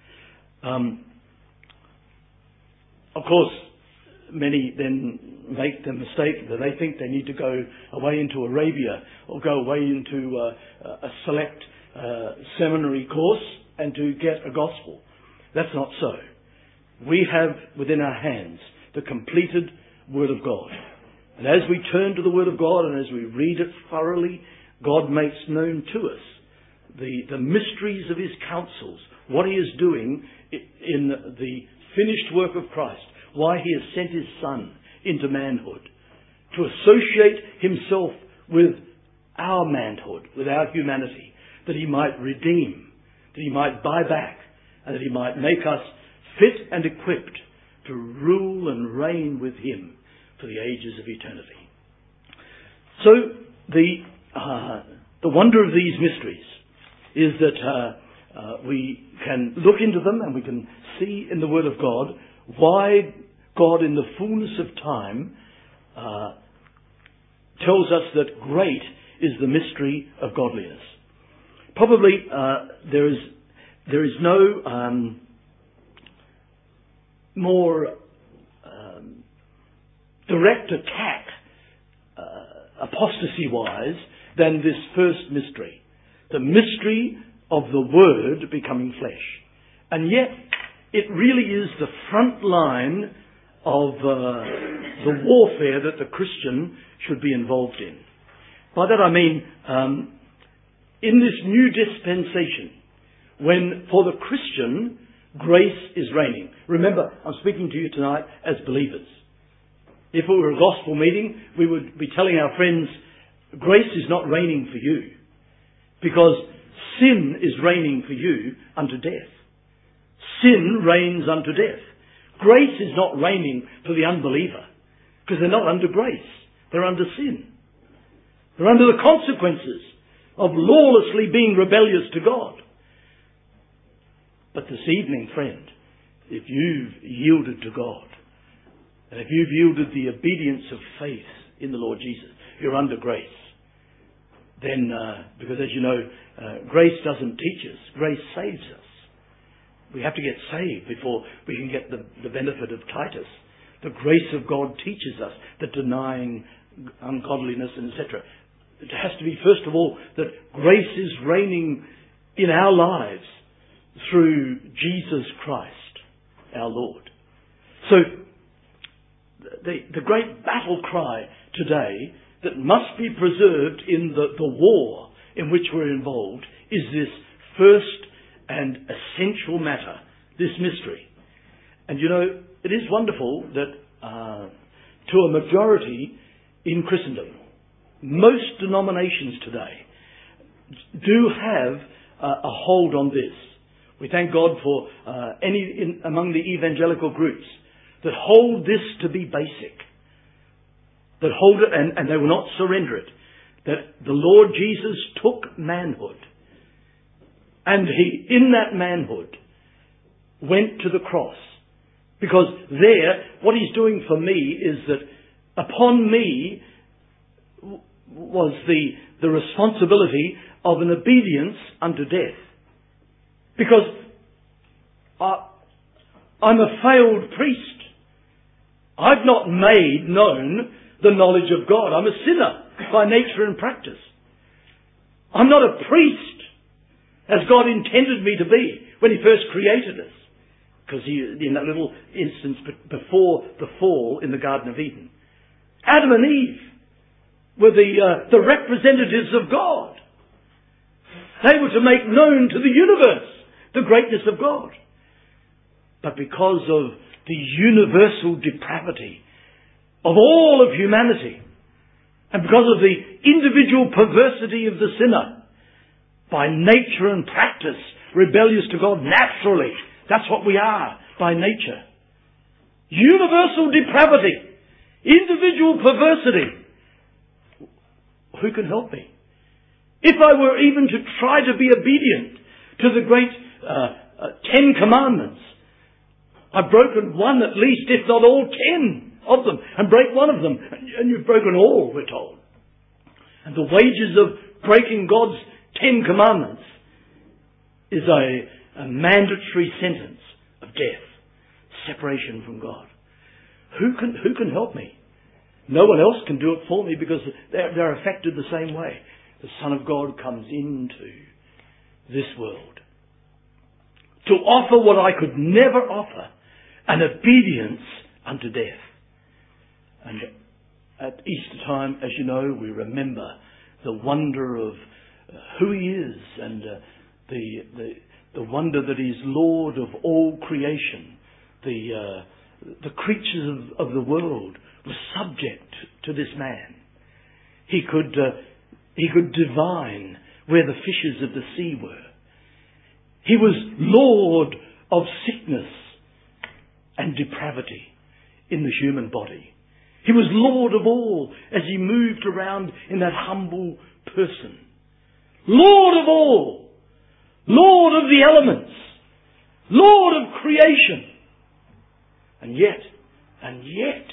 Of course, many then make the mistake that they think they need to go away into Arabia or go away into a select seminary course and to get a gospel. That's not so. We have within our hands the completed Word of God. And as we turn to the Word of God and as we read it thoroughly, God makes known to us the mysteries of His counsels, what He is doing in the finished work of Christ, why He has sent His Son into manhood, to associate Himself with our manhood, with our humanity, that He might redeem, that He might buy back, and that He might make us fit and equipped to rule and reign with Him for the ages of eternity. So the wonder of these mysteries is that we can look into them and we can see in the Word of God why God in the fullness of time tells us that great is the mystery of godliness. Probably there is no more direct attack apostasy-wise than this first mystery. The mystery of the Word becoming flesh. And yet, it really is the front line of the warfare that the Christian should be involved in. By that I mean, in this new dispensation, when for the Christian, grace is reigning. Remember, I'm speaking to you tonight as believers. If it were a gospel meeting, we would be telling our friends, grace is not reigning for you, because sin is reigning for you unto death. Sin reigns unto death. Grace is not reigning for the unbeliever, because they're not under grace. They're under sin. They're under the consequences of lawlessly being rebellious to God. But this evening, friend, if you've yielded to God, and if you've yielded the obedience of faith in the Lord Jesus, you're under grace. Then, because as you know, grace doesn't teach us, grace saves us. We have to get saved before we can get the benefit of Titus. The grace of God teaches us that denying ungodliness and etc. It has to be, first of all, that grace is reigning in our lives through Jesus Christ, our Lord. So, the great battle cry today that must be preserved in the war in which we're involved is this first and essential matter, this mystery. And you know, it is wonderful that to a majority in Christendom, most denominations today do have a hold on this. We thank God for among the evangelical groups that hold this to be basic, that hold it and they will not surrender it, that the Lord Jesus took manhood, and He, in that manhood, went to the cross. Because there, what He's doing for me is that upon me was the responsibility of an obedience unto death. Because I'm a failed priest. I've not made known the knowledge of God. I'm a sinner by nature and practice. I'm not a priest as God intended me to be when He first created us. Because in that little instance before the fall in the Garden of Eden, Adam and Eve were the representatives of God. They were to make known to the universe the greatness of God. But because of the universal depravity of all of humanity, and because of the individual perversity of the sinner, by nature and practice, rebellious to God naturally, that's what we are by nature. Universal depravity, individual perversity. Who can help me? If I were even to try to be obedient to the great 10 commandments, I've broken one at least, if not all 10 of them, and break one of them, and you've broken all, we're told. And the wages of breaking God's 10 commandments is a mandatory sentence of death, separation from God. Who can help me? No one else can do it for me because they're affected the same way. The Son of God comes into this world to offer what I could never offer, an obedience unto death. And at Easter time, as you know, we remember the wonder of who He is and the wonder that He's Lord of all creation. The creatures of the world were subject to this man. He could divine where the fishes of the sea were. He was Lord of sickness and depravity in the human body. He was Lord of all as He moved around in that humble person. Lord of all. Lord of the elements. Lord of creation. And yet,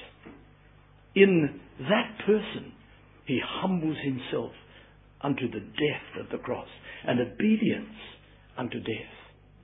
in that person, He humbles Himself unto the death of the cross and obedience unto death.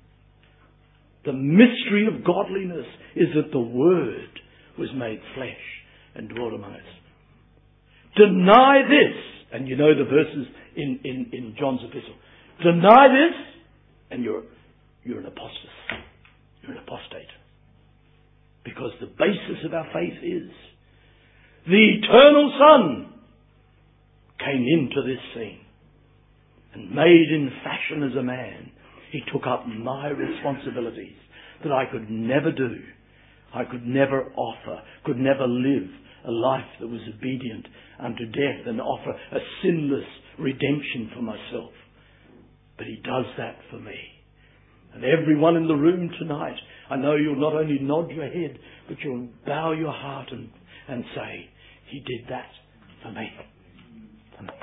The mystery of godliness is that the Word was made flesh and dwelt among us. Deny this, and you know the verses in John's epistle. Deny this, and you're an apostate. You're an apostate. Because the basis of our faith is the eternal Son came into this scene and made in fashion as a man. He took up my responsibilities that I could never do. I could never offer, could never live a life that was obedient unto death and offer a sinless redemption for myself. But He does that for me. And everyone in the room tonight, I know you'll not only nod your head, but you'll bow your heart and say, He did that for me. For me.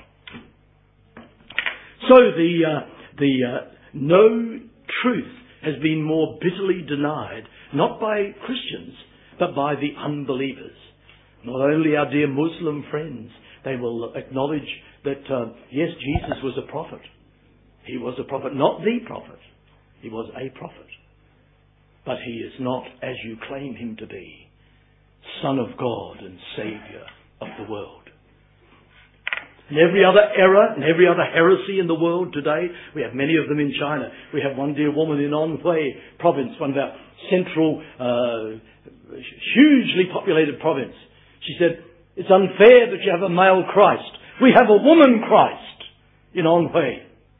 So no truth has been more bitterly denied, not by Christians, but by the unbelievers. Not only our dear Muslim friends, they will acknowledge that, yes, Jesus was a prophet. He was a prophet, not the prophet. He was a prophet. But He is not, as you claim Him to be, Son of God and Saviour of the world. And every other error and every other heresy in the world today, we have many of them in China. We have one dear woman in Anhui province, one of our central, hugely populated province. She said, it's unfair that you have a male Christ. We have a woman Christ in Anhui.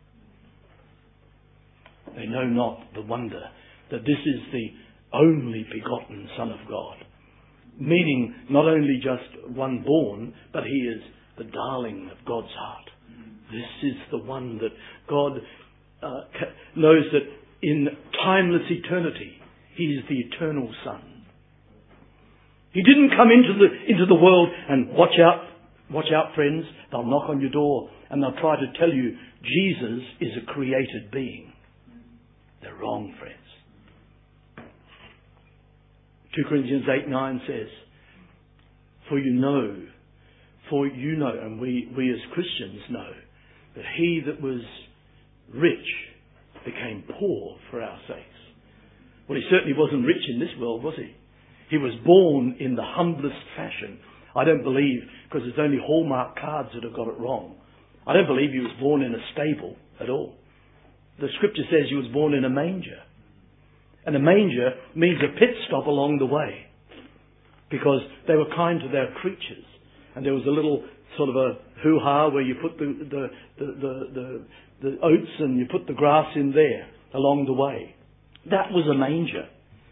They know not the wonder that this is the only begotten Son of God. Meaning not only just one born, but He is the darling of God's heart. This is the one that God knows that in timeless eternity, He is the eternal Son. He didn't come into the world and watch out friends, they'll knock on your door and they'll try to tell you Jesus is a created being. They're wrong, friends. 2 Corinthians 8:9 says, For you know, and we as Christians know, that He that was rich became poor for our sakes. Well, He certainly wasn't rich in this world, was He? He was born in the humblest fashion. I don't believe, because it's only Hallmark cards that have got it wrong, I don't believe He was born in a stable at all. The scripture says He was born in a manger. And a manger means a pit stop along the way. Because they were kind to their creatures. And there was a little sort of a hoo-ha where you put the oats and you put the grass in there along the way. That was a manger.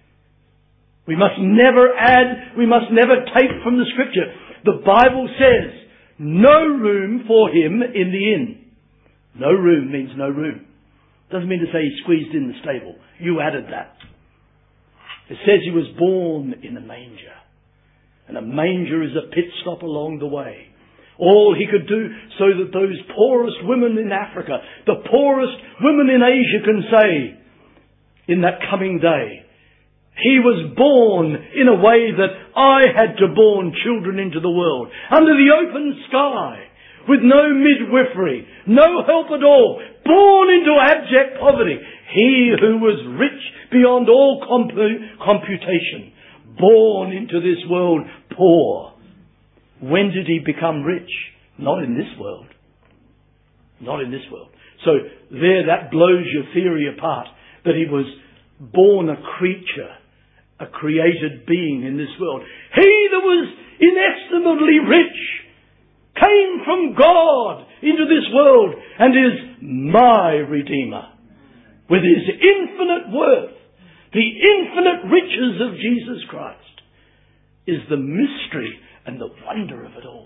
We must never add, we must never take from the scripture. The Bible says, no room for Him in the inn. No room means no room. Doesn't mean to say He squeezed in the stable. You added that. It says He was born in a manger. And a manger is a pit stop along the way. All He could do so that those poorest women in Africa, the poorest women in Asia can say in that coming day, He was born in a way that I had to born children into the world. Under the open sky, with no midwifery, no help at all, born into abject poverty. He who was rich beyond all computation, born into this world poor. When did He become rich? Not in this world. Not in this world. So there, that blows your theory apart, that He was born a creature, a created being in this world. He that was inestimably rich came from God into this world and is my Redeemer. With His infinite worth, the infinite riches of Jesus Christ is the mystery and the wonder of it all.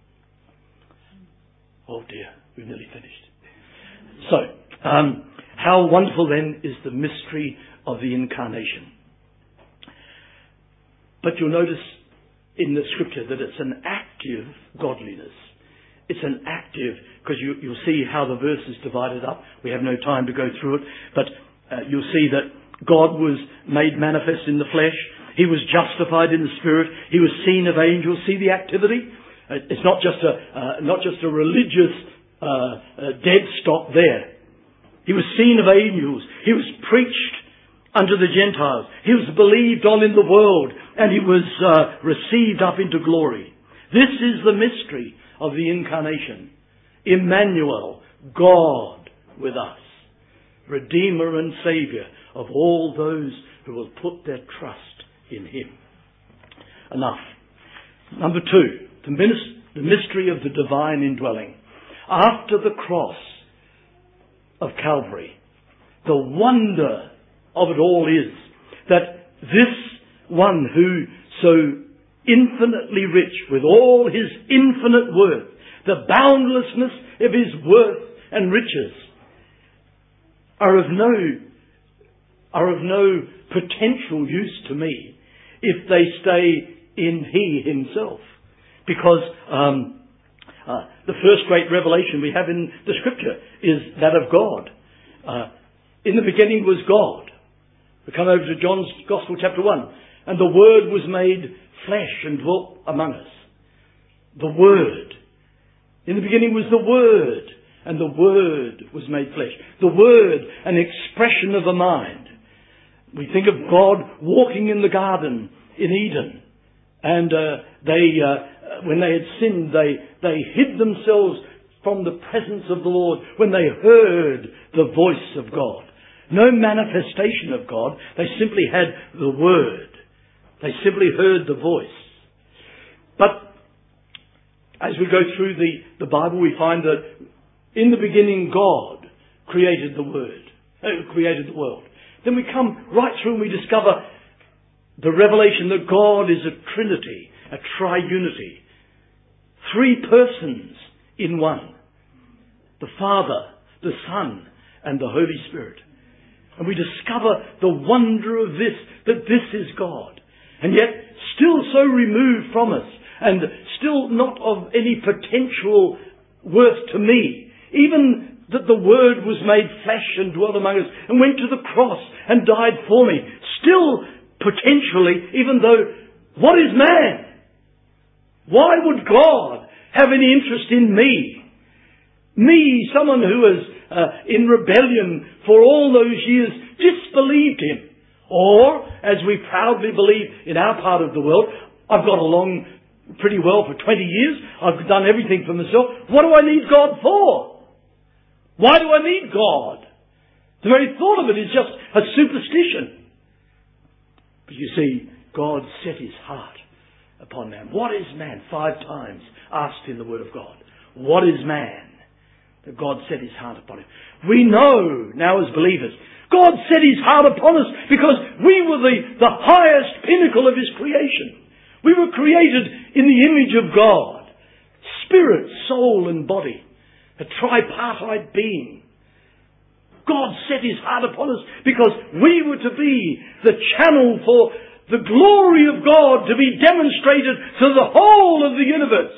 Oh dear, we've nearly finished. So, how wonderful then is the mystery of the incarnation. But you'll notice in the scripture that it's an active godliness. It's an active, because you'll see how the verse is divided up. We have no time to go through it, but you'll see that God was made manifest in the flesh. He was justified in the Spirit. He was seen of angels. See the activity? It's not just a religious dead stop there. He was seen of angels. He was preached unto the Gentiles. He was believed on in the world, and He was received up into glory. This is the mystery of the incarnation. Emmanuel, God with us. Redeemer and Saviour of all those who will put their trust in Him. Enough. Number 2, the mystery of the divine indwelling. After the cross of Calvary, the wonder of it all is that this one who so infinitely rich with all His infinite worth, the boundlessness of His worth and riches, are of no potential use to me if they stay in He Himself. Because the first great revelation we have in the Scripture is that of God. In the beginning was God. We come over to John's Gospel chapter 1. And the Word was made flesh and dwelt among us. The Word. In the beginning was the Word. And the Word was made flesh. The Word, an expression of a mind. We think of God walking in the garden in Eden. And when they had sinned, they hid themselves from the presence of the Lord when they heard the voice of God. No manifestation of God. They simply had the Word. They simply heard the voice. But as we go through the Bible, we find that in the beginning God created the world. Then we come right through and we discover the revelation that God is a Trinity, a triunity. 3 persons in one. The Father, the Son, and the Holy Spirit. And we discover the wonder of this, that this is God. And yet, still so removed from us, and still not of any potential worth to me. Even that the Word was made flesh and dwelt among us, and went to the cross and died for me. Still, potentially, even though, what is man? Why would God have any interest in me? Me, someone who was in rebellion for all those years, disbelieved Him. Or, as we proudly believe in our part of the world, I've got along pretty well for 20 years. I've done everything for myself. What do I need God for? Why do I need God? The very thought of it is just a superstition. But you see, God set His heart upon man. What is man? 5 times asked in the Word of God. What is man? That God set His heart upon him. We know now as believers, God set His heart upon us because we were the highest pinnacle of His creation. We were created in the image of God. Spirit, soul and body. A tripartite being. God set His heart upon us because we were to be the channel for the glory of God to be demonstrated to the whole of the universe.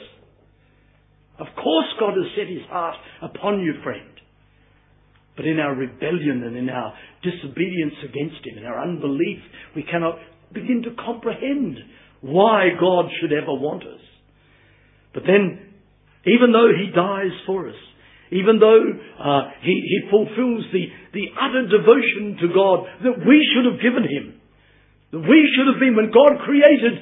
Of course God has set His heart upon you, friend. But in our rebellion and in our disobedience against Him, in our unbelief, we cannot begin to comprehend why God should ever want us. But then, even though He dies for us, even though he fulfills the utter devotion to God that we should have given Him, that we should have been, when God created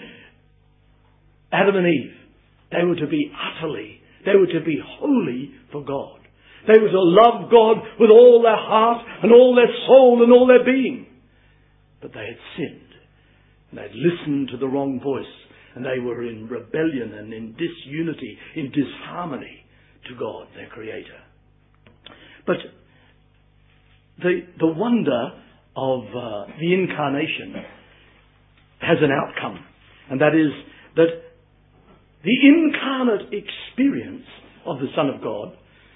Adam and Eve, they were to be holy for God. They were to love God with all their heart and all their soul and all their being. But they had sinned. And they had listened to the wrong voice. And they were in rebellion and in disunity, in disharmony to God, their Creator. But the wonder of the incarnation has an outcome. And that is that the incarnate experience of the Son of God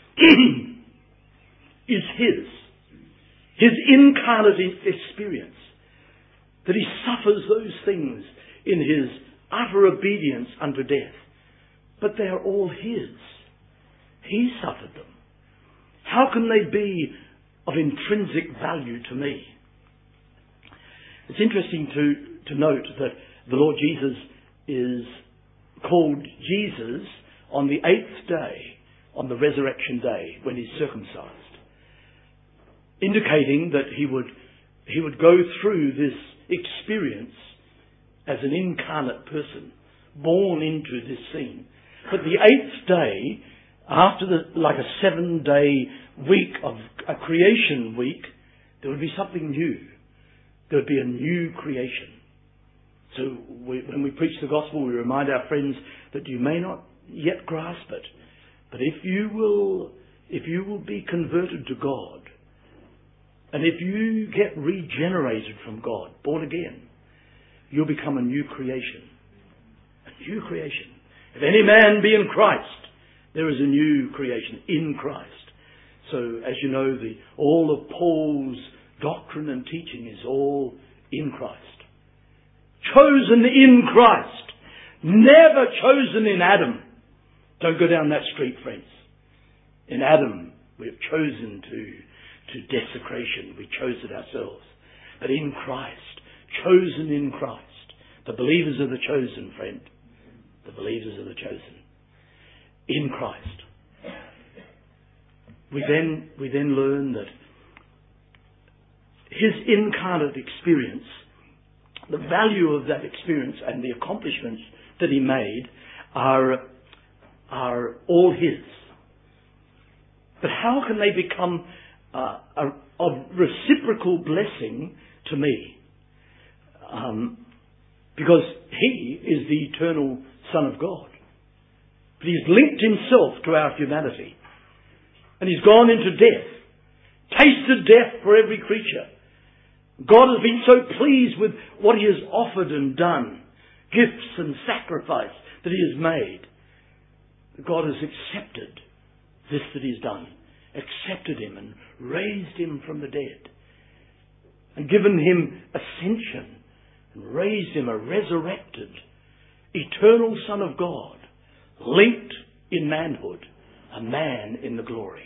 is His incarnate experience. That He suffers those things in His utter obedience unto death. But they are all His. He suffered them. How can they be of intrinsic value to me? It's interesting to note that the Lord Jesus is called Jesus on the 8th day, on the resurrection day, when He's circumcised, indicating that He would go through this experience as an incarnate person, born into this scene. But the 8th day, after like a 7-day week of a creation week, There would be something new. There would be a new creation. So when we preach the gospel, we remind our friends that you may not yet grasp it, but if you will be converted to God, and if you get regenerated from God, born again, you'll become a new creation. A new creation. If any man be in Christ, there is a new creation in Christ. So, as you know, all of Paul's doctrine and teaching is all in Christ. Chosen in Christ. Never chosen in Adam. Don't go down that street, friends. In Adam, we have chosen to desecration. We chose it ourselves. But in Christ, chosen in Christ. The believers are the chosen, friend. The believers are the chosen. In Christ. We then learn that His incarnate experience, the value of that experience and the accomplishments that He made are all His. But how can they become of reciprocal blessing to me? Because He is the eternal Son of God. But He's linked Himself to our humanity. And He's gone into death. Tasted death for every creature. God has been so pleased with what He has offered and done. Gifts and sacrifice that He has made. God has accepted this that He's done. Accepted Him and raised Him from the dead. And given Him ascension. And raised Him a resurrected, eternal Son of God. Linked in manhood. A man in the glory.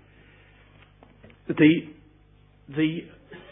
The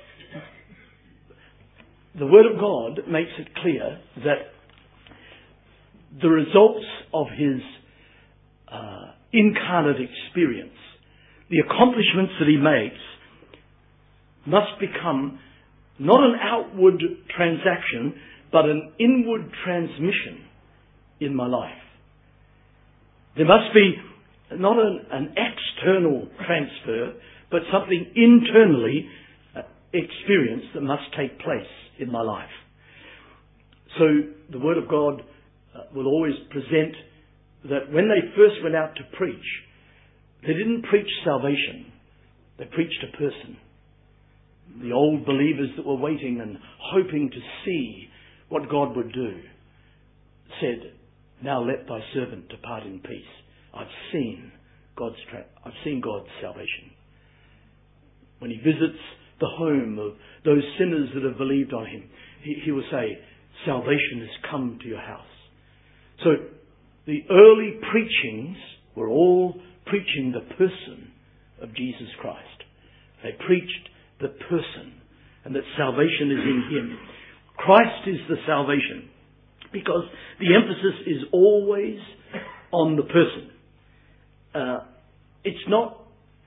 Word of God makes it clear that the results of His incarnate experience, the accomplishments that He makes, must become not an outward transaction, but an inward transmission in my life. There must be not an external transfer, but something internally experienced that must take place in my life. So the Word of God will always present that when they first went out to preach, they didn't preach salvation. They preached a person. The old believers that were waiting and hoping to see what God would do said, "Now let thy servant depart in peace. I've seen God's salvation." When He visits the home of those sinners that have believed on Him, He will say, "Salvation has come to your house." So the early preachings were all preaching the person of Jesus Christ. They preached the person and that salvation is in Him. Christ is the salvation because the emphasis is always on the person. It's not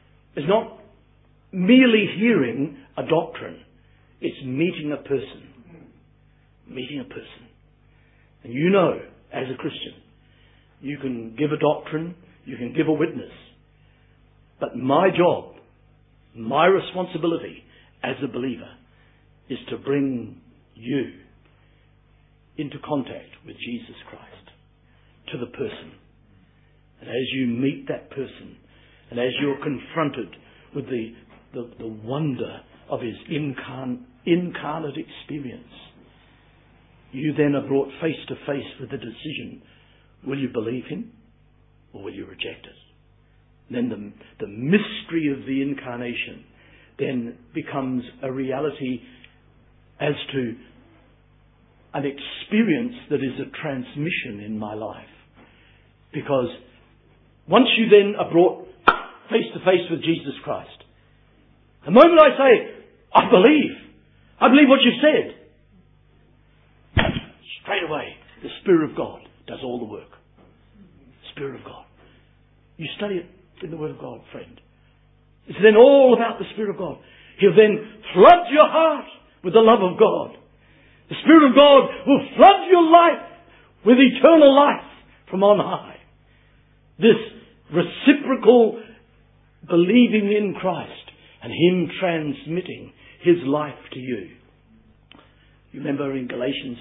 merely hearing a doctrine. It's meeting a person. Meeting a person. And you know, as a Christian, you can give a doctrine, you can give a witness. But my job, my responsibility as a believer is to bring you into contact with Jesus Christ, to the person. And as you meet that person, and as you're confronted with the wonder of His incarnate experience, you then are brought face to face with the decision, will you believe Him or will you reject it? Then the mystery of the incarnation then becomes a reality as to an experience that is a transmission in my life. Because once you then are brought face to face with Jesus Christ, the moment I say, I believe what you've said, straight away the Spirit of God does all the work. Spirit of God. You study it in the Word of God, friend. It's then all about the Spirit of God. He'll then flood your heart with the love of God. The Spirit of God will flood your life with eternal life from on high. This reciprocal believing in Christ and Him transmitting His life to you. You remember in Galatians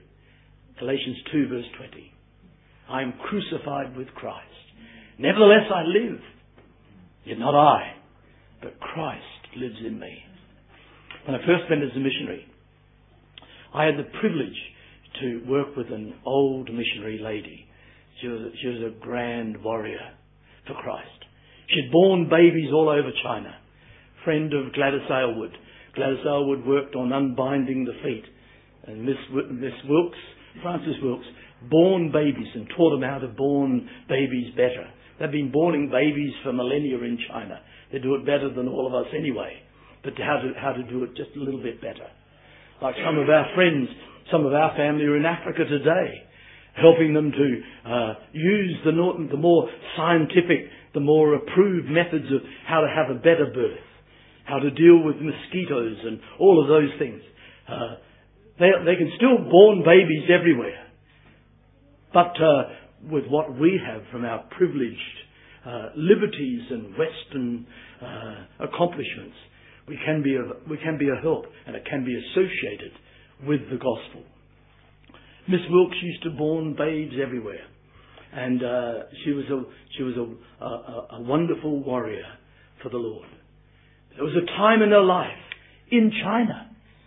2 verse 20, I am crucified with Christ. Nevertheless I live, yet not I, but Christ lives in me. When I first went as a missionary, I had the privilege to work with an old missionary lady. She was a grand warrior for Christ. She'd borne babies all over China. Friend of Gladys Aylward. Gladys Aylward worked on unbinding the feet. And Miss Wilkes, Frances Wilkes, born babies and taught them how to born babies better. They've been borning babies for millennia in China. They do it better than all of us anyway. But how to do it just a little bit better. Like some of our friends, some of our family are in Africa today, helping them to use the more scientific, the more approved methods of how to have a better birth, how to deal with mosquitoes and all of those things. They can still born babies everywhere. But with what we have from our privileged liberties and Western accomplishments, we can be a help, and it can be associated with the gospel. Miss Wilkes used to born babes everywhere, and she was a wonderful warrior for the Lord. There was a time in her life in China,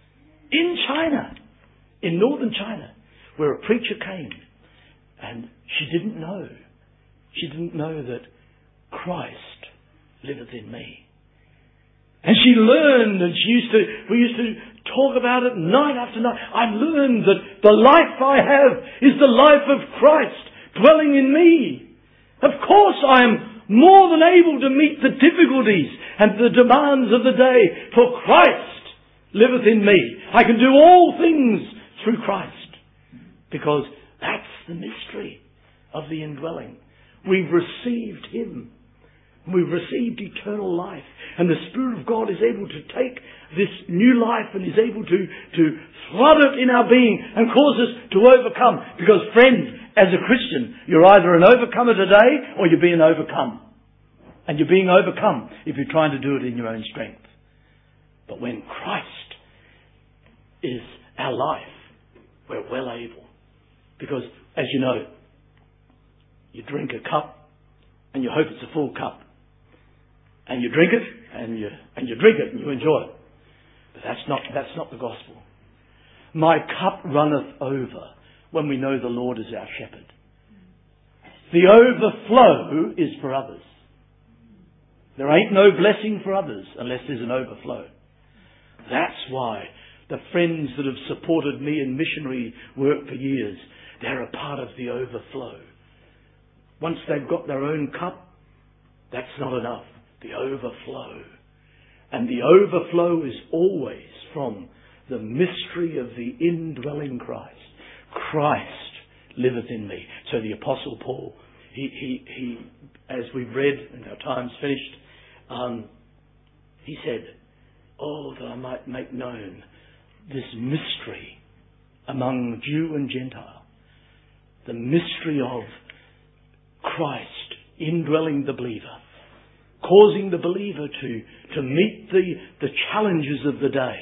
in northern China, where a preacher came, and she didn't know that Christ liveth in me. And she learned, and we used to talk about it night after night. I learned that the life I have is the life of Christ dwelling in me. Of course I am more than able to meet the difficulties and the demands of the day, for Christ liveth in me. I can do all things through Christ, because that's the mystery of the indwelling. We've received Him. We've received eternal life, and the Spirit of God is able to take this new life and is able to flood it in our being and cause us to overcome. Because friend, as a Christian, you're either an overcomer today or you're being overcome. And you're being overcome if you're trying to do it in your own strength. But when Christ is our life, we're well able. Because, as you know, you drink a cup and you hope it's a full cup. And you drink it, and you drink it, and you enjoy it. But that's not the gospel. My cup runneth over when we know the Lord is our shepherd. The overflow is for others. There ain't no blessing for others unless there's an overflow. That's why the friends that have supported me in missionary work for years, they're a part of the overflow. Once they've got their own cup, that's not enough. The overflow. And the overflow is always from the mystery of the indwelling Christ. Christ liveth in me. So the Apostle Paul, he as we've read and our time's finished, he said, oh, that I might make known this mystery among Jew and Gentile. The mystery of Christ indwelling the believer, causing the believer to meet the challenges of the day,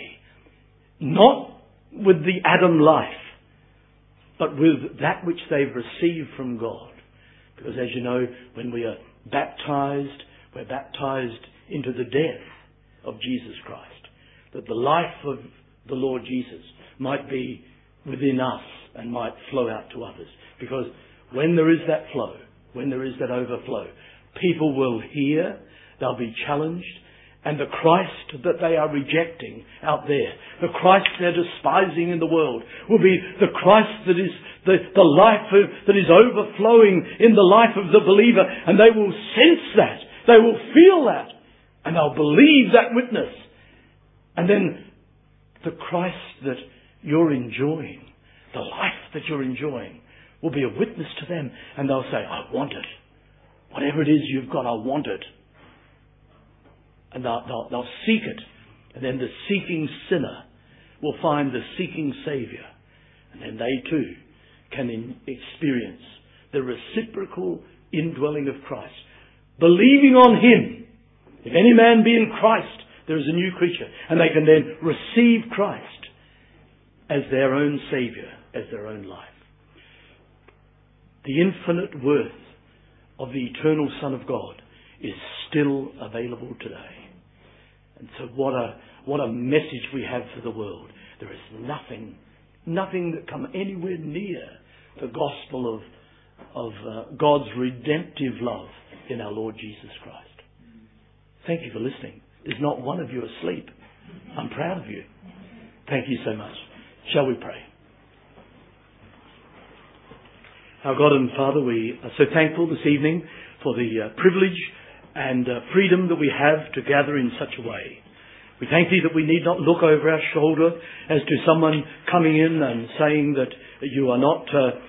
not with the Adam life, but with that which they've received from God. Because as you know, when we are baptized, we're baptized into the death of Jesus Christ, that the life of the Lord Jesus might be within us and might flow out to others. Because when there is that flow, when there is that overflow, people will hear, they'll be challenged, and the Christ that they are rejecting out there, the Christ they're despising in the world, will be the Christ that is the life that is overflowing in the life of the believer, and they will sense that, they will feel that, and they'll believe that witness. And then the Christ that you're enjoying, the life that you're enjoying, will be a witness to them, and they'll say, I want it. Whatever it is you've got, I want it. And they'll seek it. And then the seeking sinner will find the seeking Saviour. And then they too can experience the reciprocal indwelling of Christ. Believing on Him. If any man be in Christ, there is a new creature. And they can then receive Christ as their own Saviour, as their own life. The infinite worth of the eternal Son of God is still available today. And so what a message we have for the world. There is nothing that come anywhere near the gospel of God's redemptive love in our Lord Jesus Christ. Thank you for listening. There's not one of you asleep. I'm proud of you. Thank you so much. Shall we pray? Our God and Father, we are so thankful this evening for the privilege and freedom that we have to gather in such a way. We thank Thee that we need not look over our shoulder as to someone coming in and saying that you are not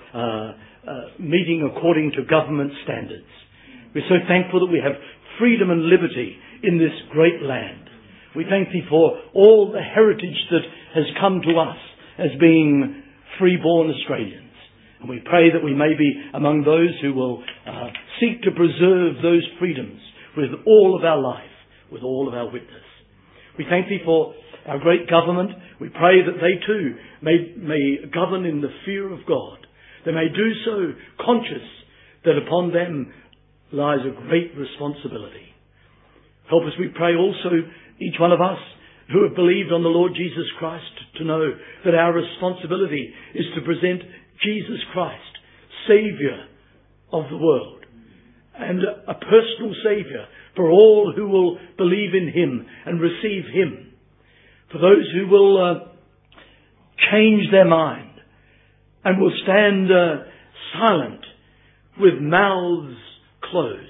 meeting according to government standards. We're so thankful that we have freedom and liberty in this great land. We thank Thee for all the heritage that has come to us as being free-born Australians. And we pray that we may be among those who will seek to preserve those freedoms with all of our life, with all of our witness. We thank Thee for our great government. We pray that they too may govern in the fear of God. They may do so conscious that upon them lies a great responsibility. Help us, we pray also, each one of us who have believed on the Lord Jesus Christ, to know that our responsibility is to present Jesus Christ, Saviour of the world, and a personal Saviour for all who will believe in Him and receive Him. For those who will change their mind and will stand silent with mouths closed,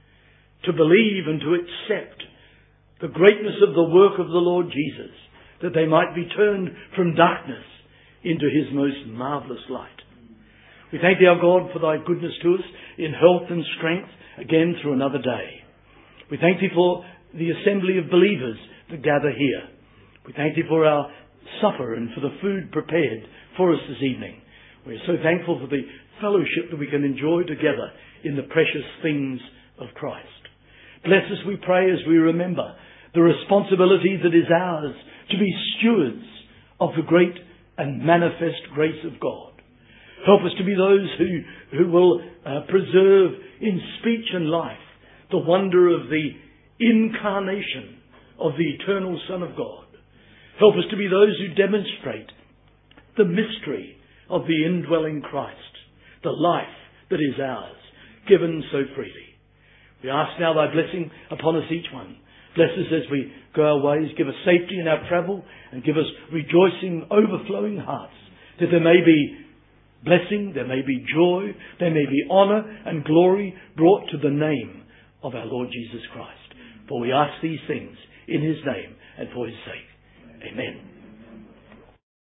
to believe and to accept the greatness of the work of the Lord Jesus, that they might be turned from darkness into His most marvellous light. We thank Thee, our God, for Thy goodness to us in health and strength, again through another day. We thank Thee for the assembly of believers that gather here. We thank Thee for our supper and for the food prepared for us this evening. We are so thankful for the fellowship that we can enjoy together in the precious things of Christ. Bless us, we pray, as we remember the responsibility that is ours to be stewards of the great and manifest grace of God. Help us to be those who will preserve in speech and life the wonder of the incarnation of the eternal Son of God. Help us to be those who demonstrate the mystery of the indwelling Christ, the life that is ours, given so freely. We ask now Thy blessing upon us each one. Bless us as we go our ways. Give us safety in our travel and give us rejoicing, overflowing hearts, that there may be blessing, there may be joy, there may be honour and glory brought to the name of our Lord Jesus Christ. For we ask these things in His name and for His sake. Amen.